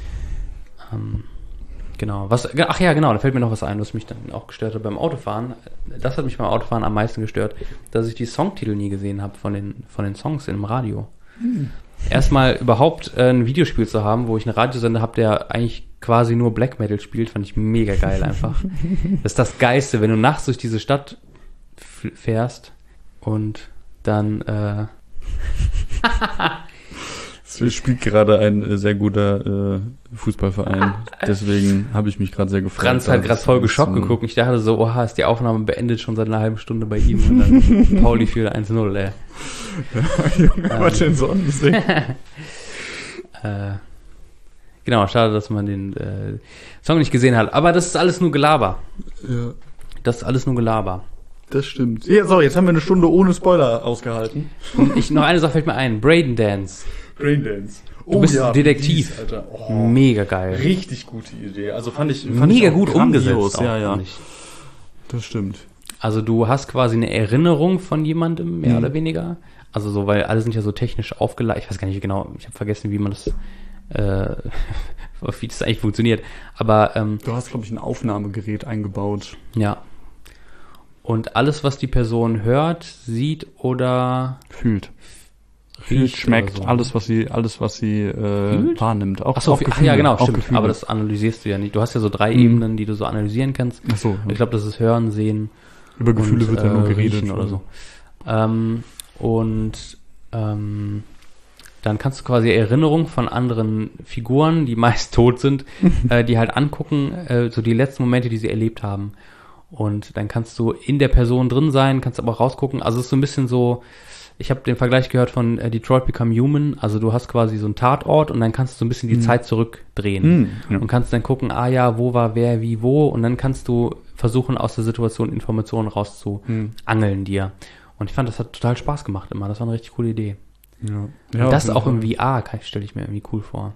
Ähm, genau. Was, ach ja, genau, da fällt mir noch was ein, was mich dann auch gestört hat beim Autofahren. Das hat mich beim Autofahren am meisten gestört, dass ich die Songtitel nie gesehen habe von den, von den Songs im Radio. Mhm. erstmal überhaupt äh, ein Videospiel zu haben, wo ich einen Radiosender habe, der eigentlich quasi nur Black Metal spielt, fand ich mega geil einfach. Das ist das Geilste, wenn du nachts durch diese Stadt f- fährst und dann äh, Es spielt gerade ein äh, sehr guter äh, Fußballverein. Deswegen habe ich mich gerade sehr gefreut. Franz hat gerade voll geschockt geguckt. Ich dachte so, oha, ist die Aufnahme beendet schon seit einer halben Stunde bei ihm. Und dann Pauli für eins null, ey. Junge, was denn sonst? äh, genau, schade, dass man den äh, Song nicht gesehen hat. Aber das ist alles nur Gelaber. Ja, Das ist alles nur Gelaber. das stimmt. Ja, so, jetzt haben wir eine Stunde ohne Spoiler ausgehalten. Und ich, noch eine Sache fällt mir ein. Braden Dance. Braindance. Du bist Detektiv. Dies, Alter. Oh, Mega geil. richtig gute Idee. Also fand ich fand Mega ich auch gut grandios. umgesetzt. Auch, Ja, ja. fand ich. Das stimmt. Also du hast quasi eine Erinnerung von jemandem, mehr Mhm. oder weniger. Also so, weil alle sind ja so technisch aufgeleitet. Ich weiß gar nicht genau, ich habe vergessen, wie man das, äh, wie das eigentlich funktioniert. Aber ähm, Du hast, glaube ich, ein Aufnahmegerät eingebaut. ja. Und alles, was die Person hört, sieht oder Fühlt. Fühlt, riecht schmeckt, oder so. alles, was sie, alles, was sie äh, Fühlt? wahrnimmt. Auch, Ach so, auch ach Gefühle, ja, genau, auch stimmt. Gefühle. Aber das analysierst du ja nicht. Du hast ja so drei Mhm. Ebenen, die du so analysieren kannst. Ach so, Ich glaube, das ist Hören, Sehen über Gefühle und, wird ja nur äh, geredet. riechen oder so. Ähm, und ähm, dann kannst du quasi Erinnerungen von anderen Figuren, die meist tot sind, äh, die halt angucken, äh, so die letzten Momente, die sie erlebt haben. Und dann kannst du in der Person drin sein, kannst aber auch rausgucken. Also es ist so ein bisschen so, ich habe den Vergleich gehört von äh, Detroit Become Human. Also du hast quasi so einen Tatort und dann kannst du so ein bisschen die Mhm. Zeit zurückdrehen. Mhm, ja. Und kannst dann gucken, ah ja, wo war wer, wie, wo. Und dann kannst du versuchen, aus der Situation Informationen rauszuangeln Mhm. dir. Und ich fand, das hat total Spaß gemacht immer. Das war eine richtig coole Idee. Ja. Und das auf auch jeden im V R stelle ich mir irgendwie cool vor.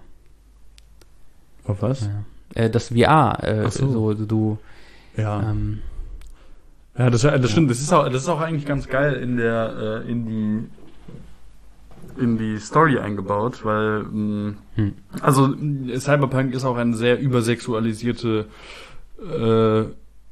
Fall. Auf was? Ja. Äh, das V R, äh, Ach so. so, du, Ja. ähm, Ja, das, das stimmt. Das ist auch, das ist auch eigentlich ganz geil in der, äh, in die, in die Story eingebaut, weil, mh, Hm. also mh, Cyberpunk ist auch eine sehr übersexualisierte, äh,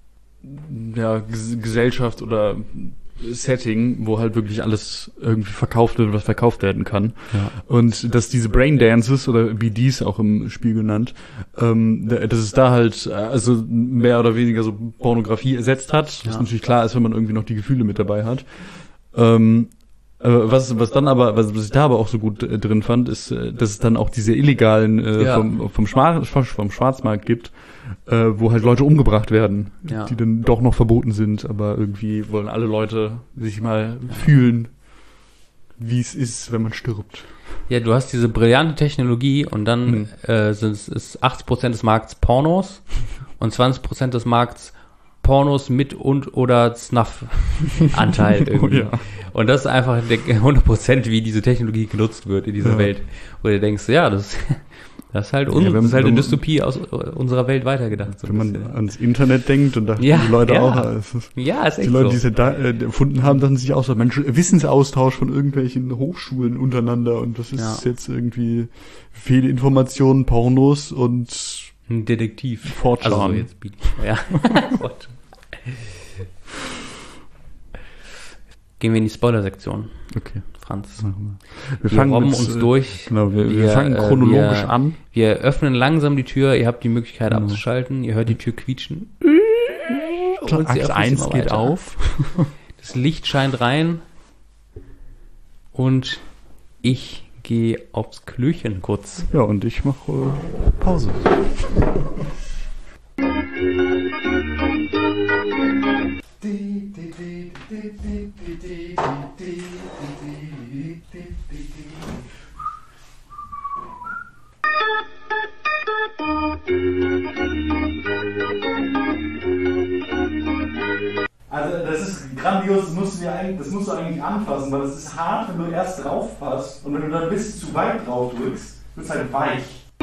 ja, Ges- Gesellschaft oder Setting, wo halt wirklich alles irgendwie verkauft wird, was verkauft werden kann. ja. Und dass diese Braindances oder B Ds auch im Spiel genannt, ähm, da- dass es da halt äh, also mehr oder weniger so Pornografie ersetzt hat, was Ja. natürlich klar ist, wenn man irgendwie noch die Gefühle mit dabei hat. Ähm, äh, was was dann aber was, was ich da aber auch so gut äh, drin fand, ist, äh, dass es dann auch diese illegalen äh, Ja. vom vom, Schmar vom Schwarzmarkt gibt, äh, wo halt Leute umgebracht werden, Ja. die dann doch noch verboten sind, aber irgendwie wollen alle Leute sich mal fühlen, wie es ist, wenn man stirbt. Ja, du hast diese brillante Technologie und dann Mhm. äh, sind es ist achtzig Prozent des Markts Pornos und zwanzig Prozent des Markts Pornos mit und oder Snuff-Anteil irgendwie. Oh ja. Und das ist einfach der hundert Prozent, wie diese Technologie genutzt wird in dieser Ja. Welt. Wo du denkst, ja, das, das ist halt, un, Ja, wenn- das ist halt wenn eine man- Dystopie aus unserer Welt weitergedacht. So Wenn ein man bisschen. ans Internet denkt und dachten Ja, die Leute ja. auch, ah, es ist, Ja, ist die echt Leute, die so. es da äh, erfunden haben, dann sich auch so Mensch, Wissensaustausch von irgendwelchen Hochschulen untereinander und das ist Ja. jetzt irgendwie Fehlinformationen, Pornos und Ein Detektiv. Fortran. Also so jetzt biete ich. Ja. Fortran. Gehen wir in die Spoiler-Sektion, okay. Franz. machen wir. Wir robben mit, uns äh, durch. Genau, wir, wir Wir, fangen äh, chronologisch wir- an. Wir öffnen langsam die Tür. Ihr habt die Möglichkeit Genau. abzuschalten. Ihr hört die Tür quietschen. Und sie Akt öffnet eins immer geht weiter. auf. Das Licht scheint rein. Und ich gehe aufs Klöchen kurz. Ja, und ich mache äh, Pause. Also das ist grandios, das musst du, dir eigentlich, das musst du eigentlich anfassen, weil es ist hart, wenn du erst drauf passt und wenn du dann ein bisschen zu weit drauf drückst, wird es halt weich.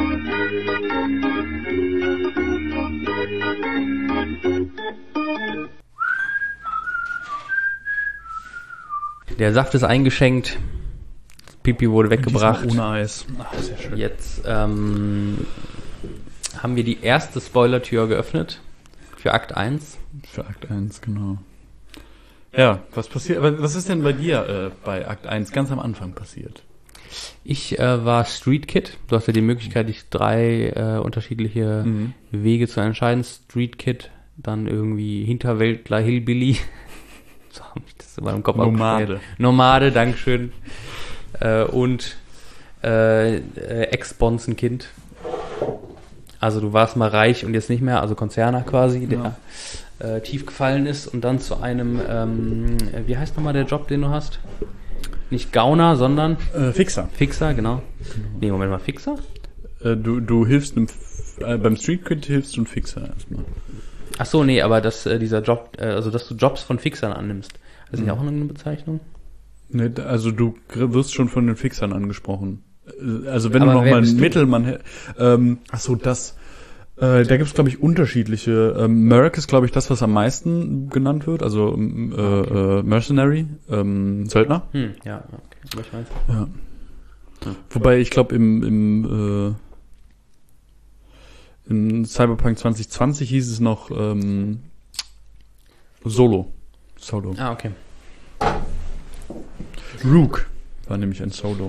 Der Saft ist eingeschenkt. Das Pipi wurde weggebracht. Diesmal ohne Eis. Ach, sehr schön. Jetzt ähm, haben wir die erste Spoilertür geöffnet für Akt eins. Für Akt eins, genau. Ja, was passiert, was ist denn bei dir äh, bei Akt eins ganz am Anfang passiert? Ich äh, war Street Kid. Du hast ja die Möglichkeit, dich drei äh, unterschiedliche Mhm. Wege zu entscheiden. Street Kid, dann irgendwie Hinterwäldler, Hillbilly. So habe ich das in meinem Kopf Nomade. abgespeichert. Nomade, Dankeschön. Äh, und äh, äh, Ex-Bonzenkind. Also du warst mal reich und jetzt nicht mehr, also Konzerner quasi, der äh, tief gefallen ist und dann zu einem, ähm, wie heißt nochmal der Job, den du hast? Nicht Gauner, sondern Äh, Fixer. Fixer, genau. Nee, Moment mal, Fixer? Äh, du, du hilfst einem, F- äh, beim Street Kid hilfst du einem Fixer erstmal. Ach so, nee, aber dass äh, dieser Job, äh, also dass du Jobs von Fixern annimmst, das ist ja auch eine Bezeichnung? Ne, d- also du gr- wirst schon von den Fixern angesprochen. Äh, Also wenn Aber du noch wer mal bist einen du? Mittelmann, hä- ähm, ach so, das, äh, da gibt's glaube ich unterschiedliche. Ähm, Merc ist glaube ich das, was am meisten genannt wird, also ähm, äh, äh, Mercenary, ähm, Söldner. Hm, ja, okay. Aber ich weiß. Ja. Wobei ich glaube im, im äh, in Cyberpunk zwanzig zwanzig hieß es noch ähm, Solo. Solo. Ah, okay. Rook war nämlich ein Solo.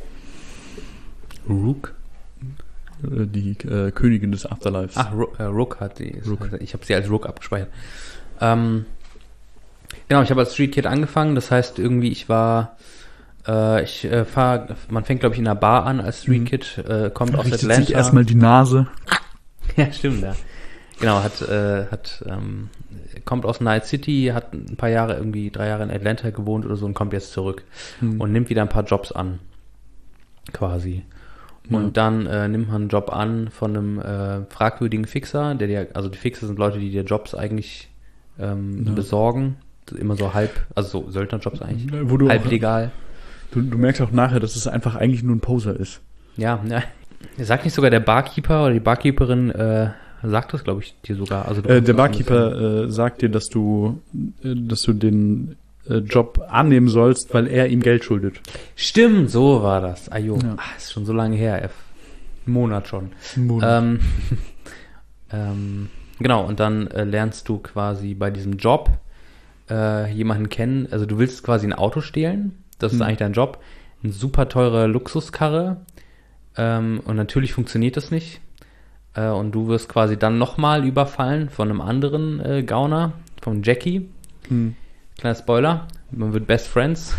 Rook? Äh, Die äh, Königin des Afterlives. Ach, Rook, äh, Rook hat die. Rook. Ich habe sie als Rook abgespeichert. Ähm, genau, ich habe als Street Kid angefangen. Das heißt irgendwie, ich war, äh, ich äh, fahr, man fängt glaube ich in einer Bar an als Street Mhm. Kid, äh, kommt aus Richtet sich Atlanta. erstmal die Nase. Ja, stimmt, ja. Genau, hat, äh, hat, ähm, kommt aus Night City, hat ein paar Jahre, irgendwie drei Jahre in Atlanta gewohnt oder so und kommt jetzt zurück Mhm. und nimmt wieder ein paar Jobs an. Quasi. Und Ja. dann äh, nimmt man einen Job an von einem äh, fragwürdigen Fixer, der dir, also die Fixer sind Leute, die dir Jobs eigentlich ähm, Ja. besorgen. Immer so halb, also so Söldnerjobs eigentlich. Wo du, halb auch, legal. du, du merkst auch nachher, dass es einfach eigentlich nur ein Poser ist. Ja, ja. Sagt nicht sogar der Barkeeper oder die Barkeeperin, äh, sagt das, glaube ich, dir sogar. Also du Äh, kannst der das ein bisschen- Barkeeper äh, sagt dir, dass du, äh, dass du den äh, Job annehmen sollst, weil er ihm Geld schuldet. Stimmt, so war das. Ah, jo. Ja. Ah, ist schon so lange her. F. Ein Monat schon. Monat. Ähm, ähm, genau, und dann äh, lernst du quasi bei diesem Job äh, jemanden kennen. Also du willst quasi ein Auto stehlen. Das ist Hm. eigentlich dein Job. Eine super teure Luxuskarre. Ähm, und natürlich funktioniert das nicht. Äh, und du wirst quasi dann nochmal überfallen von einem anderen äh, Gauner, von Jackie. Hm. Kleiner Spoiler, man wird Best Friends.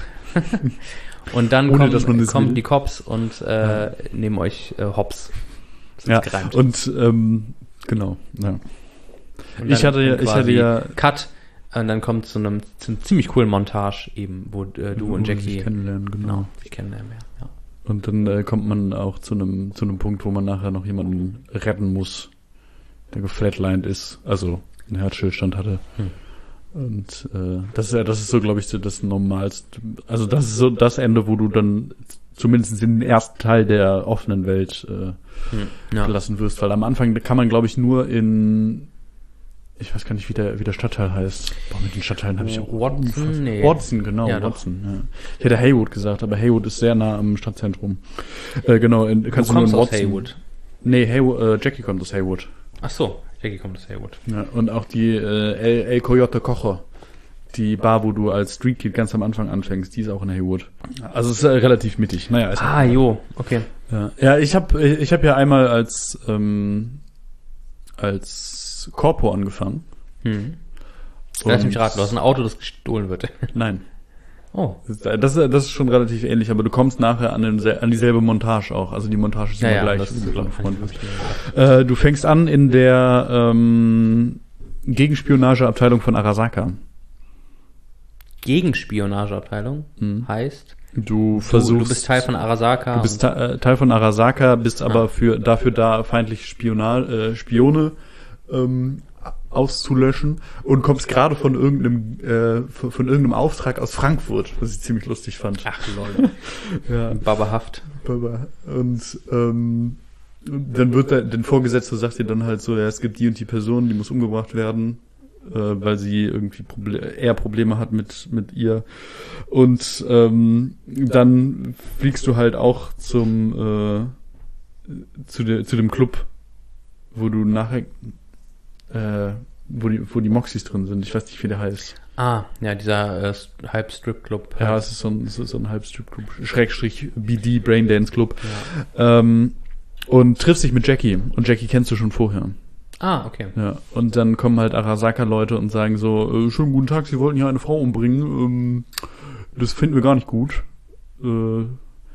Und dann Ohne, kommen, dass man das kommen will. die Cops und äh, Ja. nehmen euch äh, hops. Das ist Ja, gereimt. und ähm, genau. Ja. Und Ich dann hatte ja, ich quasi hatte ja Cut und dann kommt zu einem, zu einem ziemlich coolen Montage eben, wo äh, du wo und sie Jackie sich kennenlernen, genau. genau, sich kennenlernen. Ja. Und dann äh, kommt man auch zu einem zu einem Punkt, wo man nachher noch jemanden retten muss, der geflatlined ist, also einen Herzstillstand hatte. Hm. Und äh, das ist ja, das ist so, glaube ich, so das Normalste. Also das ist so das Ende, wo du dann zumindest in den ersten Teil der offenen Welt äh, Hm. Ja. gelassen wirst, weil am Anfang kann man, glaube ich, nur in, ich weiß gar nicht, wie der, wie der Stadtteil heißt. Boah, mit den Stadtteilen habe ich auch Watson? unfassbar- Nee. Watson, genau, Ja, doch. Watson. Ja. Ich hätte Haywood gesagt, aber Haywood ist sehr nah am Stadtzentrum. Äh, genau, in, Du kannst du, kommst nur in aus Watson. Haywood. Nee, Haywood, äh, Jackie kommt aus Haywood. Ach so, Jackie kommt aus Haywood. Ja, und auch die äh, El, El Coyote Cojo, die Bar, wo du als Street Kid ganz am Anfang anfängst, die ist auch in Haywood. Also es ist äh, relativ mittig. Naja, ist Ah, jo, okay. Ja, ja ich habe ich hab ja einmal als ähm, als Corpo angefangen. Hm. Lass Und- mich raten, du hast ein Auto, das gestohlen wird. Nein, Oh, das ist, das ist das ist schon relativ ähnlich, aber du kommst nachher an, den, an dieselbe Montage auch. Also die Montage ist ja, immer ja, gleich. das wie du ist dran hab vorhin ich bist. mir gedacht. Äh, du fängst an in der ähm, Gegenspionageabteilung von Arasaka. Gegenspionageabteilung Mhm. heißt, Du du, versuchst, du bist Teil von Arasaka. du bist und- Te- äh, Teil von Arasaka, bist aber Ah. für dafür da, feindliche Spiona äh, Spione ähm, auszulöschen und kommst gerade von irgendeinem äh, von, von irgendeinem Auftrag aus Frankfurt, was ich ziemlich lustig fand. Ach lol. Ja. Babahaft. Und ähm, dann wird der, den Vorgesetzter sagt dir dann halt so, ja, es gibt die und die Person, die muss umgebracht werden, äh, weil sie irgendwie Proble- eher Probleme hat mit mit ihr. Und ähm, dann fliegst du halt auch zum äh, zu, de, zu dem Club, wo du nachher äh, wo die, wo die Moxies drin sind. Ich weiß nicht, wie der heißt. Ah, ja, dieser äh, Halb-Strip-Club. Ja, es ist so ein, so, so ein Halb-Strip-Club, Schrägstrich B D, Braindance-Club. Ja. Ähm, und triffst dich mit Jackie. Und Jackie kennst du schon vorher. Ah, okay. Ja, und dann kommen halt Arasaka-Leute und sagen so, äh, schönen guten Tag, Sie wollten hier eine Frau umbringen. Ähm, das finden wir gar nicht gut. Äh,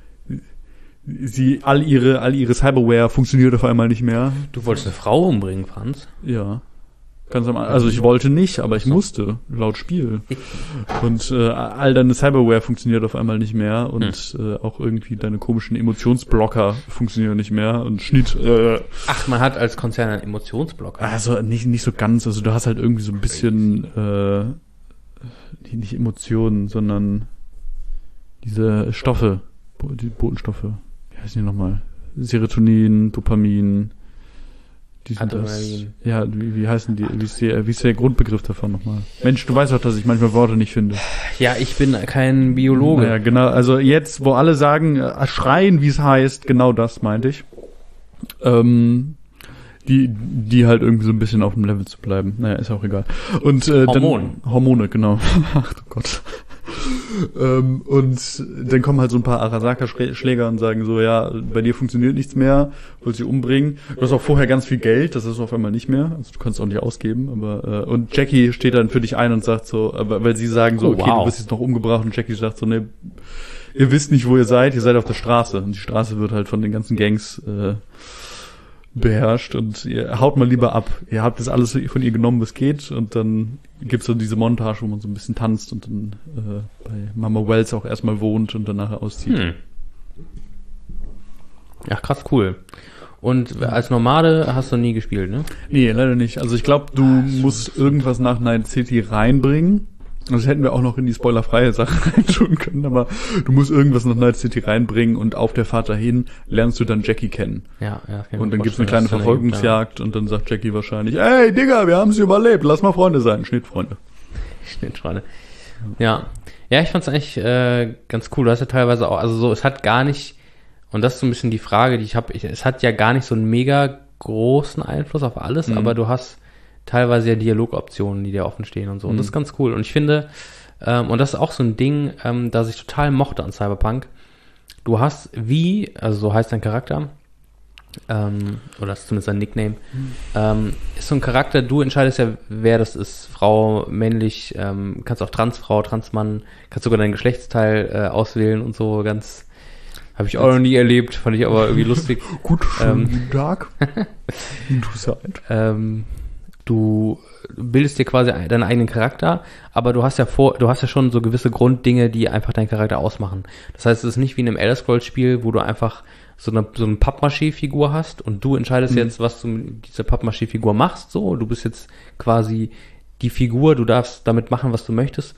sie, all ihre, all ihre Cyberware funktioniert auf einmal nicht mehr. Du wolltest eine Frau umbringen, Franz? Ja. Ganz am, also ich wollte nicht, aber ich musste, laut Spiel. Und äh, all deine Cyberware funktioniert auf einmal nicht mehr und hm. äh, auch irgendwie deine komischen Emotionsblocker funktionieren nicht mehr und Schnitt. Äh, Ach, man hat als Konzern einen Emotionsblocker. Also nicht nicht so ganz, also du hast halt irgendwie so ein bisschen äh, nicht Emotionen, sondern diese Stoffe, die Botenstoffe. Wie heißen die nochmal? Serotonin, Dopamin. Das, ja, wie, wie heißen die, wie ist, der, wie ist der Grundbegriff davon nochmal? Mensch, du weißt doch, dass ich manchmal Worte nicht finde. Ja, ich bin kein Biologe. Ja, genau, also jetzt, wo alle sagen, äh, schreien, wie es heißt, genau das meinte ich. Ähm, die, die halt irgendwie so ein bisschen auf dem Level zu bleiben. Naja, ist auch egal. Und äh, Hormone. Dann, Hormone, genau. Ach du Gott. ähm, und dann kommen halt so ein paar Arasaka-Schläger und sagen so, ja, bei dir funktioniert nichts mehr, willst sie umbringen. Du hast auch vorher ganz viel Geld, das ist auf einmal nicht mehr. Also du kannst auch nicht ausgeben, aber äh, und Jackie steht dann für dich ein und sagt so, aber weil sie sagen so, oh, okay, wow. du wirst jetzt noch umgebracht und Jackie sagt so, ne, ihr wisst nicht, wo ihr seid, ihr seid auf der Straße. Und die Straße wird halt von den ganzen Gangs äh, beherrscht und ihr haut mal lieber ab. Ihr habt das alles von ihr genommen, was geht, und dann gibt's so diese Montage, wo man so ein bisschen tanzt und dann äh, bei Mama Wells auch erstmal wohnt und dann nachher auszieht. Hm. Ja, krass cool. Und als Nomade hast du nie gespielt, ne? Nee, leider nicht. Also ich glaube, du musst irgendwas nach Night City reinbringen. Das hätten wir auch noch in die spoilerfreie Sache reintun können, aber du musst irgendwas nach Night City reinbringen und auf der Fahrt dahin lernst du dann Jackie kennen. Ja, ja. Und dann gibt's eine kleine Verfolgungsjagd gibt, ja. Und dann sagt Jackie wahrscheinlich, ey Digga, wir haben's überlebt, lass mal Freunde sein. Schnittfreunde. Schnittfreunde. Ja. Ja, ich fand's eigentlich äh, ganz cool. Du hast ja teilweise auch, also so, es hat gar nicht, und das ist so ein bisschen die Frage, die ich habe, es hat ja gar nicht so einen mega großen Einfluss auf alles, mhm. aber du hast teilweise ja Dialogoptionen, die dir offen stehen und so. Und mhm. das ist ganz cool. Und ich finde, ähm, und das ist auch so ein Ding, ähm, das ich total mochte an Cyberpunk. Du hast wie, also so heißt dein Charakter, ähm, oder das ist zumindest sein Nickname, mhm. ähm, ist so ein Charakter, du entscheidest ja, wer das ist. Frau, männlich, ähm, kannst auch Transfrau, Transmann, kannst sogar dein Geschlechtsteil äh, auswählen und so, ganz, habe ich auch noch nie erlebt, fand ich aber irgendwie lustig. Gut, schönen ähm, guten Tag. Interessant. ähm, Du bildest dir quasi deinen eigenen Charakter, aber du hast ja vor, du hast ja schon so gewisse Grunddinge, die einfach deinen Charakter ausmachen. Das heißt, es ist nicht wie in einem Elder Scrolls Spiel, wo du einfach so eine, so eine Pappmaché-Figur hast und du entscheidest mhm. jetzt, was du mit dieser Pappmaché-Figur machst, so. Du bist jetzt quasi die Figur, du darfst damit machen, was du möchtest.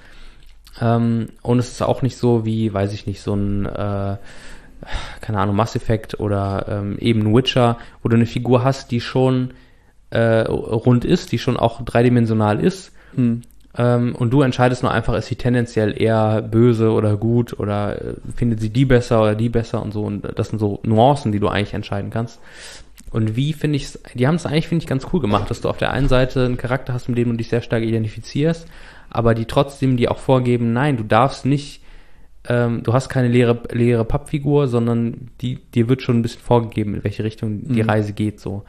Ähm, und es ist auch nicht so wie, weiß ich nicht, so ein, äh, keine Ahnung, Mass Effect oder ähm, eben ein Witcher, wo du eine Figur hast, die schon Äh, rund ist, die schon auch dreidimensional ist. Hm. Ähm, und du entscheidest nur einfach, ist sie tendenziell eher böse oder gut oder äh, findet sie die besser oder die besser und so. Und das sind so Nuancen, die du eigentlich entscheiden kannst. Und wie finde ich es, die haben es eigentlich, finde ich, ganz cool gemacht, dass du auf der einen Seite einen Charakter hast, mit dem du dich sehr stark identifizierst, aber die trotzdem, die auch vorgeben, nein, du darfst nicht, ähm, du hast keine leere, leere Pappfigur, sondern die, dir wird schon ein bisschen vorgegeben, in welche Richtung die hm. Reise geht, so.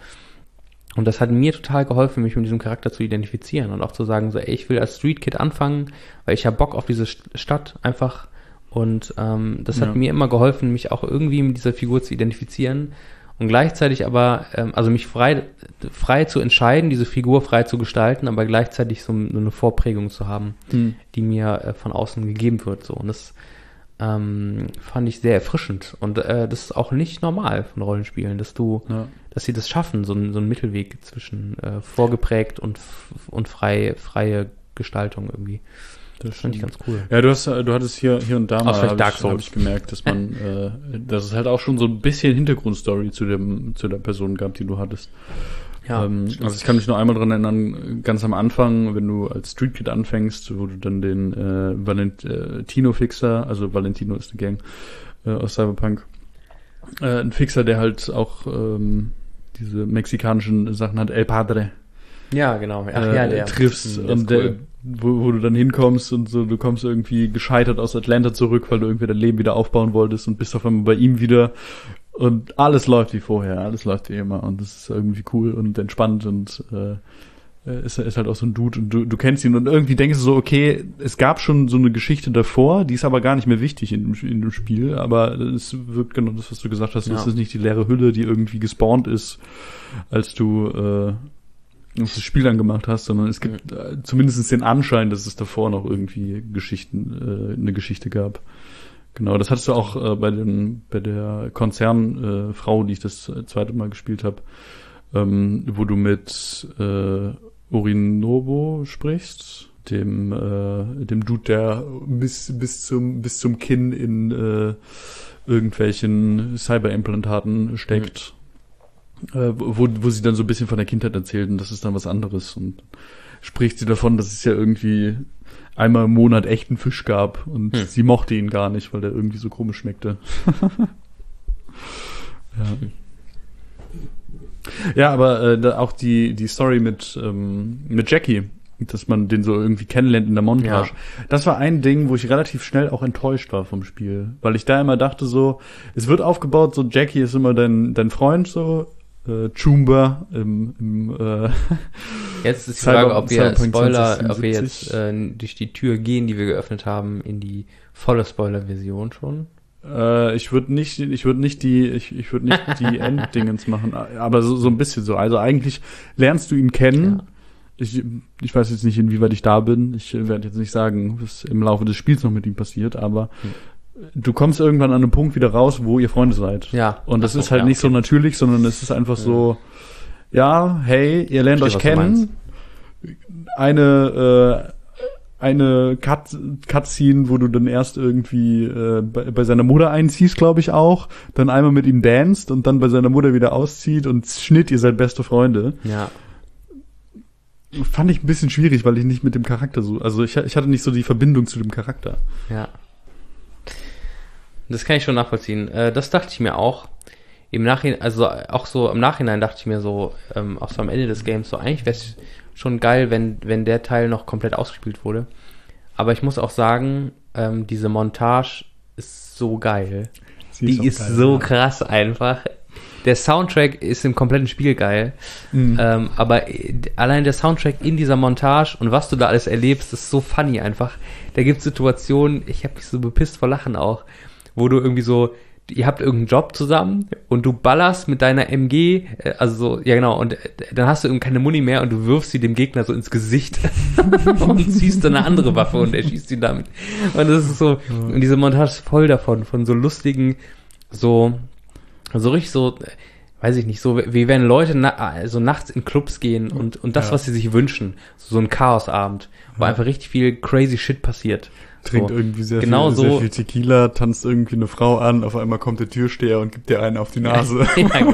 Und das hat mir total geholfen, mich mit diesem Charakter zu identifizieren und auch zu sagen, so, ey, ich will als Street Kid anfangen, weil ich habe Bock auf diese Stadt einfach. Und ähm, das hat ja. mir immer geholfen, mich auch irgendwie mit dieser Figur zu identifizieren und gleichzeitig aber, ähm, also mich frei, frei zu entscheiden, diese Figur frei zu gestalten, aber gleichzeitig so, so eine Vorprägung zu haben, hm. die mir äh, von außen gegeben wird. So. Und das ähm, fand ich sehr erfrischend. Und äh, das ist auch nicht normal von Rollenspielen, dass du ja. dass sie das schaffen, so, ein, so einen Mittelweg zwischen äh, vorgeprägt und, und frei, freie Gestaltung irgendwie. Das fand ich ganz cool. Ja, du hast, du hattest hier, hier und da mal, habe ich, hab ich gemerkt, dass man, äh, dass es halt auch schon so ein bisschen Hintergrundstory zu dem, zu der Person gab, die du hattest. Ja. Ähm, also ich kann mich nur einmal dran erinnern, ganz am Anfang, wenn du als Street Kid anfängst, wo du dann den äh, Valentino-Fixer, also Valentino ist eine Gang äh, aus Cyberpunk, äh, ein Fixer, der halt auch ähm, diese mexikanischen Sachen hat, El Padre, Ja, genau. Ach, äh, ja, der. triffst Mhm, und cool. der, wo, wo du dann hinkommst und so, du kommst irgendwie gescheitert aus Atlanta zurück, weil du irgendwie dein Leben wieder aufbauen wolltest und bist auf einmal bei ihm wieder und alles läuft wie vorher, alles läuft wie immer und das ist irgendwie cool und entspannt und äh, ist, ist halt auch so ein Dude und du, du kennst ihn und irgendwie denkst du so, okay, es gab schon so eine Geschichte davor, die ist aber gar nicht mehr wichtig in dem, in dem Spiel, aber es wird genau das, was du gesagt hast, Ja. das ist nicht die leere Hülle, die irgendwie gespawnt ist, als du äh, das Spiel angemacht hast, sondern es gibt äh, zumindest den Anschein, dass es davor noch irgendwie Geschichten, äh, eine Geschichte gab. Genau, das hattest du auch äh, bei dem, bei der Konzernfrau, äh, Frau, die ich das zweite Mal gespielt habe, ähm, wo du mit äh, Orinobo sprichst, dem äh, dem Dude, der bis bis zum bis zum Kinn in äh, irgendwelchen Cyberimplantaten steckt. Mhm. Wo, wo sie dann so ein bisschen von der Kindheit erzählt und das ist dann was anderes und spricht sie davon, dass es ja irgendwie einmal im Monat echten Fisch gab und hm. sie mochte ihn gar nicht, weil der irgendwie so komisch schmeckte. ja. ja, aber äh, da auch die die Story mit ähm, mit Jackie, dass man den so irgendwie kennenlernt in der Montage. Ja. Das war ein Ding, wo ich relativ schnell auch enttäuscht war vom Spiel, weil ich da immer dachte so, es wird aufgebaut, so Jackie ist immer dein dein Freund so. Äh, Chumba im, im äh, Jetzt ist die Frage, Cyber, ob wir Spoiler, zwanzig ob wir jetzt äh, durch die Tür gehen, die wir geöffnet haben, in die volle Spoiler-Version schon. Äh, ich würde nicht, ich würde nicht die, ich, ich würde nicht die Enddingens machen, aber so, so ein bisschen so. Also eigentlich lernst du ihn kennen. Ja. Ich, ich weiß jetzt nicht, inwieweit ich da bin. Ich werde jetzt nicht sagen, was im Laufe des Spiels noch mit ihm passiert, aber hm. du kommst irgendwann an einem Punkt wieder raus, wo ihr Freunde seid. Ja. Und das so, ist halt ja, nicht okay. so natürlich, sondern es ist einfach ja. so, ja, hey, ihr lernt Verstehe, euch kennen. Eine, äh, eine Cut, Cutscene, wo du dann erst irgendwie äh, bei, bei seiner Mutter einziehst, glaube ich auch, dann einmal mit ihm danst und dann bei seiner Mutter wieder auszieht und Schnitt, ihr seid beste Freunde. Ja. Fand ich ein bisschen schwierig, weil ich nicht mit dem Charakter so, also ich, ich hatte nicht so die Verbindung zu dem Charakter. Ja. Das kann ich schon nachvollziehen. Äh, das dachte ich mir auch. Im Nachhinein, also auch so im Nachhinein dachte ich mir so, ähm, auch so am Ende des Games, so eigentlich wäre es schon geil, wenn, wenn der Teil noch komplett ausgespielt wurde. Aber ich muss auch sagen, ähm, diese Montage ist so geil. Sie Die ist, ist geil, so ja. krass einfach. Der Soundtrack ist im kompletten Spiel geil. Mhm. Ähm, aber allein der Soundtrack in dieser Montage und was du da alles erlebst, ist so funny einfach. Da gibt es Situationen, ich habe mich so bepisst vor Lachen auch, wo du irgendwie so, ihr habt irgendeinen Job zusammen und du ballerst mit deiner M G, also so, ja genau, und dann hast du irgendwie keine Muni mehr und du wirfst sie dem Gegner so ins Gesicht und ziehst dann eine andere Waffe und er schießt ihn damit. Und das ist so, und diese Montage ist voll davon, von so lustigen, so, so richtig so, weiß ich nicht, so wie wenn Leute na, so nachts in Clubs gehen und, und das, ja. was sie sich wünschen, so ein Chaosabend, wo ja. einfach richtig viel crazy Shit passiert. Trinkt so. irgendwie sehr, genau viel, so. sehr viel Tequila, tanzt irgendwie eine Frau an, auf einmal kommt der Türsteher und gibt dir einen auf die Nase. Ja, genau.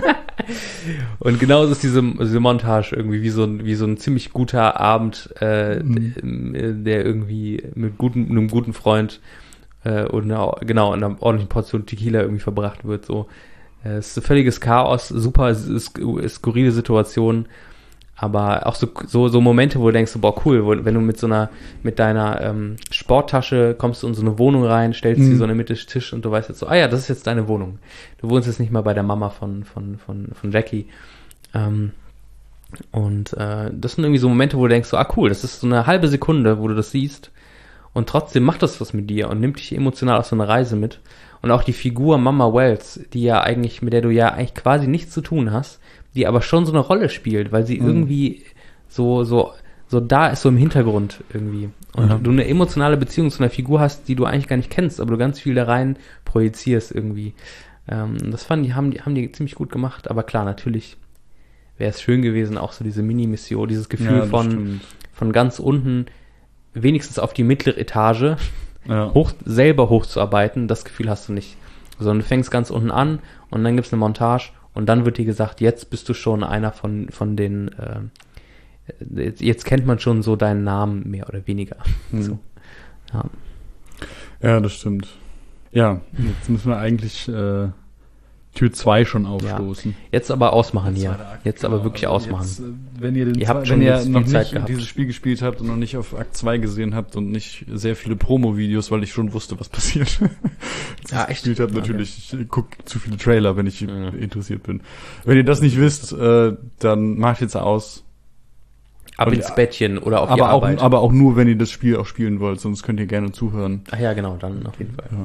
Und genauso ist diese, diese Montage irgendwie wie so ein, wie so ein ziemlich guter Abend, äh, mhm. der irgendwie mit guten, einem guten Freund äh, und einer, genau, einer ordentlichen Portion Tequila irgendwie verbracht wird. So, äh, es ist ein völliges Chaos, super sk- skurrile Situation. Aber auch so, so, so Momente, wo du denkst, boah, cool, wo, wenn du mit so einer, mit deiner ähm, Sporttasche kommst du in so eine Wohnung rein, stellst mhm. sie so in den Mitte des Tisch und du weißt jetzt so, ah ja, das ist jetzt deine Wohnung. Du wohnst jetzt nicht mal bei der Mama von, von, von, von Jackie. Ähm, und äh, das sind irgendwie so Momente, wo du denkst, so, ah cool, das ist so eine halbe Sekunde, wo du das siehst und trotzdem macht das was mit dir und nimmt dich emotional auf so eine Reise mit. Und auch die Figur Mama Wells, die ja eigentlich, mit der du ja eigentlich quasi nichts zu tun hast, die aber schon so eine Rolle spielt, weil sie mhm. irgendwie so, so, so da ist, so im Hintergrund irgendwie. Und ja. du eine emotionale Beziehung zu einer Figur hast, die du eigentlich gar nicht kennst, aber du ganz viel da rein projizierst irgendwie. Ähm, das fand die, haben die, haben die ziemlich gut gemacht, aber klar, natürlich wäre es schön gewesen, auch so diese Mini-Mission, dieses Gefühl ja, von, von ganz unten, wenigstens auf die mittlere Etage, ja. hoch, selber hochzuarbeiten, das Gefühl hast du nicht. Sondern du fängst ganz unten an und dann gibt's eine Montage und dann wird dir gesagt, jetzt bist du schon einer von, von den, äh, jetzt, jetzt kennt man schon so deinen Namen mehr oder weniger. Mhm. So. Ja. ja, das stimmt. Ja, jetzt müssen wir eigentlich äh, Tür zwei schon aufstoßen. Ja. Jetzt aber ausmachen Jetzt hier. zweiter Akt, Jetzt genau. aber wirklich Also ausmachen. jetzt, äh, wenn ihr, den Ihr zwei, habt schon wenn ihr jetzt noch viel Zeit nicht gehabt. dieses Spiel gespielt habt und noch nicht auf Akt zwei gesehen habt und nicht sehr viele Promo-Videos, weil ich schon wusste, was passiert. Als Ja, ich echt? gespielt habe, natürlich, ich gucke zu viele Trailer, wenn ich Ja. interessiert bin. Wenn ihr das nicht wisst, äh, dann macht jetzt aus. Ab Und- ins Bettchen oder auf die Aber auch, Arbeit. aber auch nur, wenn ihr das Spiel auch spielen wollt, sonst könnt ihr gerne zuhören. Ach ja, genau, dann auf jeden Fall. Ja.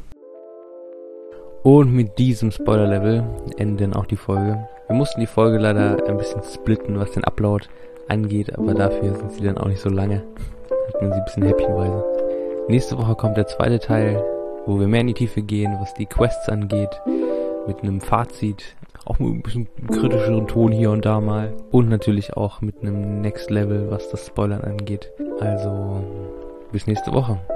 Und mit diesem Spoiler-Level endet dann auch die Folge. Wir mussten die Folge leider ein bisschen splitten, was den Upload angeht, aber dafür sind sie dann auch nicht so lange. Hatten sie ein bisschen häppchenweise. Nächste Woche kommt der zweite Teil, wo wir mehr in die Tiefe gehen, was die Quests angeht, mit einem Fazit, auch mit ein bisschen kritischeren Ton hier und da mal und natürlich auch mit einem Next Level, was das Spoilern angeht. Also bis nächste Woche.